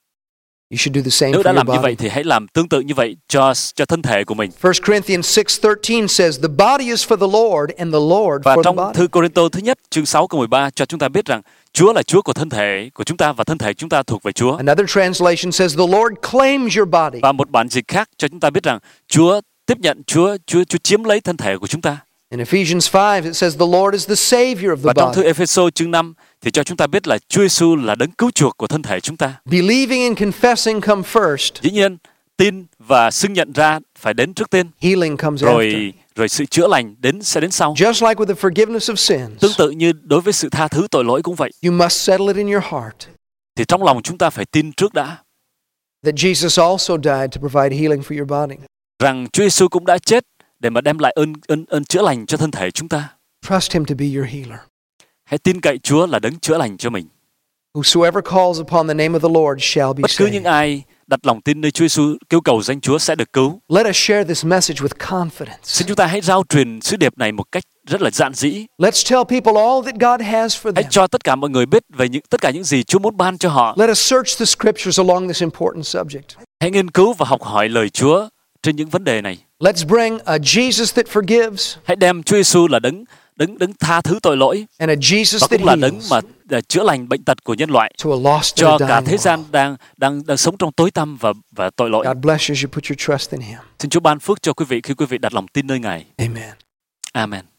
Speaker 2: You should do the same
Speaker 1: Nếu
Speaker 2: for
Speaker 1: đã
Speaker 2: your
Speaker 1: làm như
Speaker 2: body.
Speaker 1: vậy thì hãy làm tương tự như vậy cho thân thể của mình.
Speaker 2: 1 Corinthians 6:13 says, "The body is for the Lord and the Lord
Speaker 1: Và
Speaker 2: for the
Speaker 1: trong
Speaker 2: body."
Speaker 1: thư Cô-rinh-tô thứ nhất chương 6 câu 13 cho chúng ta biết rằng Chúa là Chúa của thân thể của chúng ta và thân thể chúng ta thuộc về Chúa.
Speaker 2: Another translation says, "The Lord claims your body."
Speaker 1: Và một bản dịch khác cho chúng ta biết rằng Chúa tiếp nhận Chúa chiếm lấy thân thể của chúng ta.
Speaker 2: In Ephesians 5 it says, "The Lord is the Savior of the
Speaker 1: Và trong thư
Speaker 2: body."
Speaker 1: Ê-phê-sô chương 5 thì cho chúng ta biết là Chúa Giêsu là đấng cứu chuộc của thân thể chúng ta.
Speaker 2: Believing and confessing come first.
Speaker 1: Dĩ nhiên, tin và xưng nhận ra phải đến trước tiên,
Speaker 2: Healing comes after.
Speaker 1: rồi sự chữa lành sẽ đến sau.
Speaker 2: Just like with the forgiveness of sins,
Speaker 1: Tương tự như đối với sự tha thứ tội lỗi cũng vậy.
Speaker 2: you must settle it in your heart
Speaker 1: Thì trong lòng chúng ta phải tin trước đã
Speaker 2: that Jesus also died to provide healing for your body.
Speaker 1: rằng Chúa Giêsu cũng đã chết để mà đem lại ơn chữa lành cho thân thể chúng ta.
Speaker 2: Trust him to be your healer.
Speaker 1: Hãy tin cậy Chúa là đấng chữa lành cho mình.
Speaker 2: Whosoever calls upon the name of the Lord shall be
Speaker 1: Bất cứ những
Speaker 2: saved.
Speaker 1: ai đặt lòng tin nơi Chúa Giêsu, kêu cầu danh Chúa sẽ được cứu.
Speaker 2: Let us share this message with confidence.
Speaker 1: Xin chúng ta hãy rao truyền sứ điệp này một cách rất là dạn dĩ.
Speaker 2: Let's tell people all that God has for
Speaker 1: Hãy
Speaker 2: them.
Speaker 1: cho tất cả mọi người biết về tất cả những gì Chúa muốn ban cho họ.
Speaker 2: Let us search the scriptures along this important subject.
Speaker 1: Hãy nghiên cứu và học hỏi lời Chúa trên những vấn đề này.
Speaker 2: Let's bring a Jesus that forgives
Speaker 1: Hãy đem Chúa Giêsu là đấng tha thứ tội lỗi
Speaker 2: and a Jesus
Speaker 1: và
Speaker 2: that
Speaker 1: cũng là đấng
Speaker 2: heals
Speaker 1: mà chữa lành bệnh tật của nhân loại
Speaker 2: to a lost
Speaker 1: cho
Speaker 2: and a
Speaker 1: cả
Speaker 2: dying
Speaker 1: thế
Speaker 2: world.
Speaker 1: gian đang sống trong tối tăm và tội lỗi.
Speaker 2: God bless you as you put your trust in him.
Speaker 1: Xin Chúa ban phước cho quý vị khi quý vị đặt lòng tin nơi Ngài.
Speaker 2: Amen.
Speaker 1: Amen.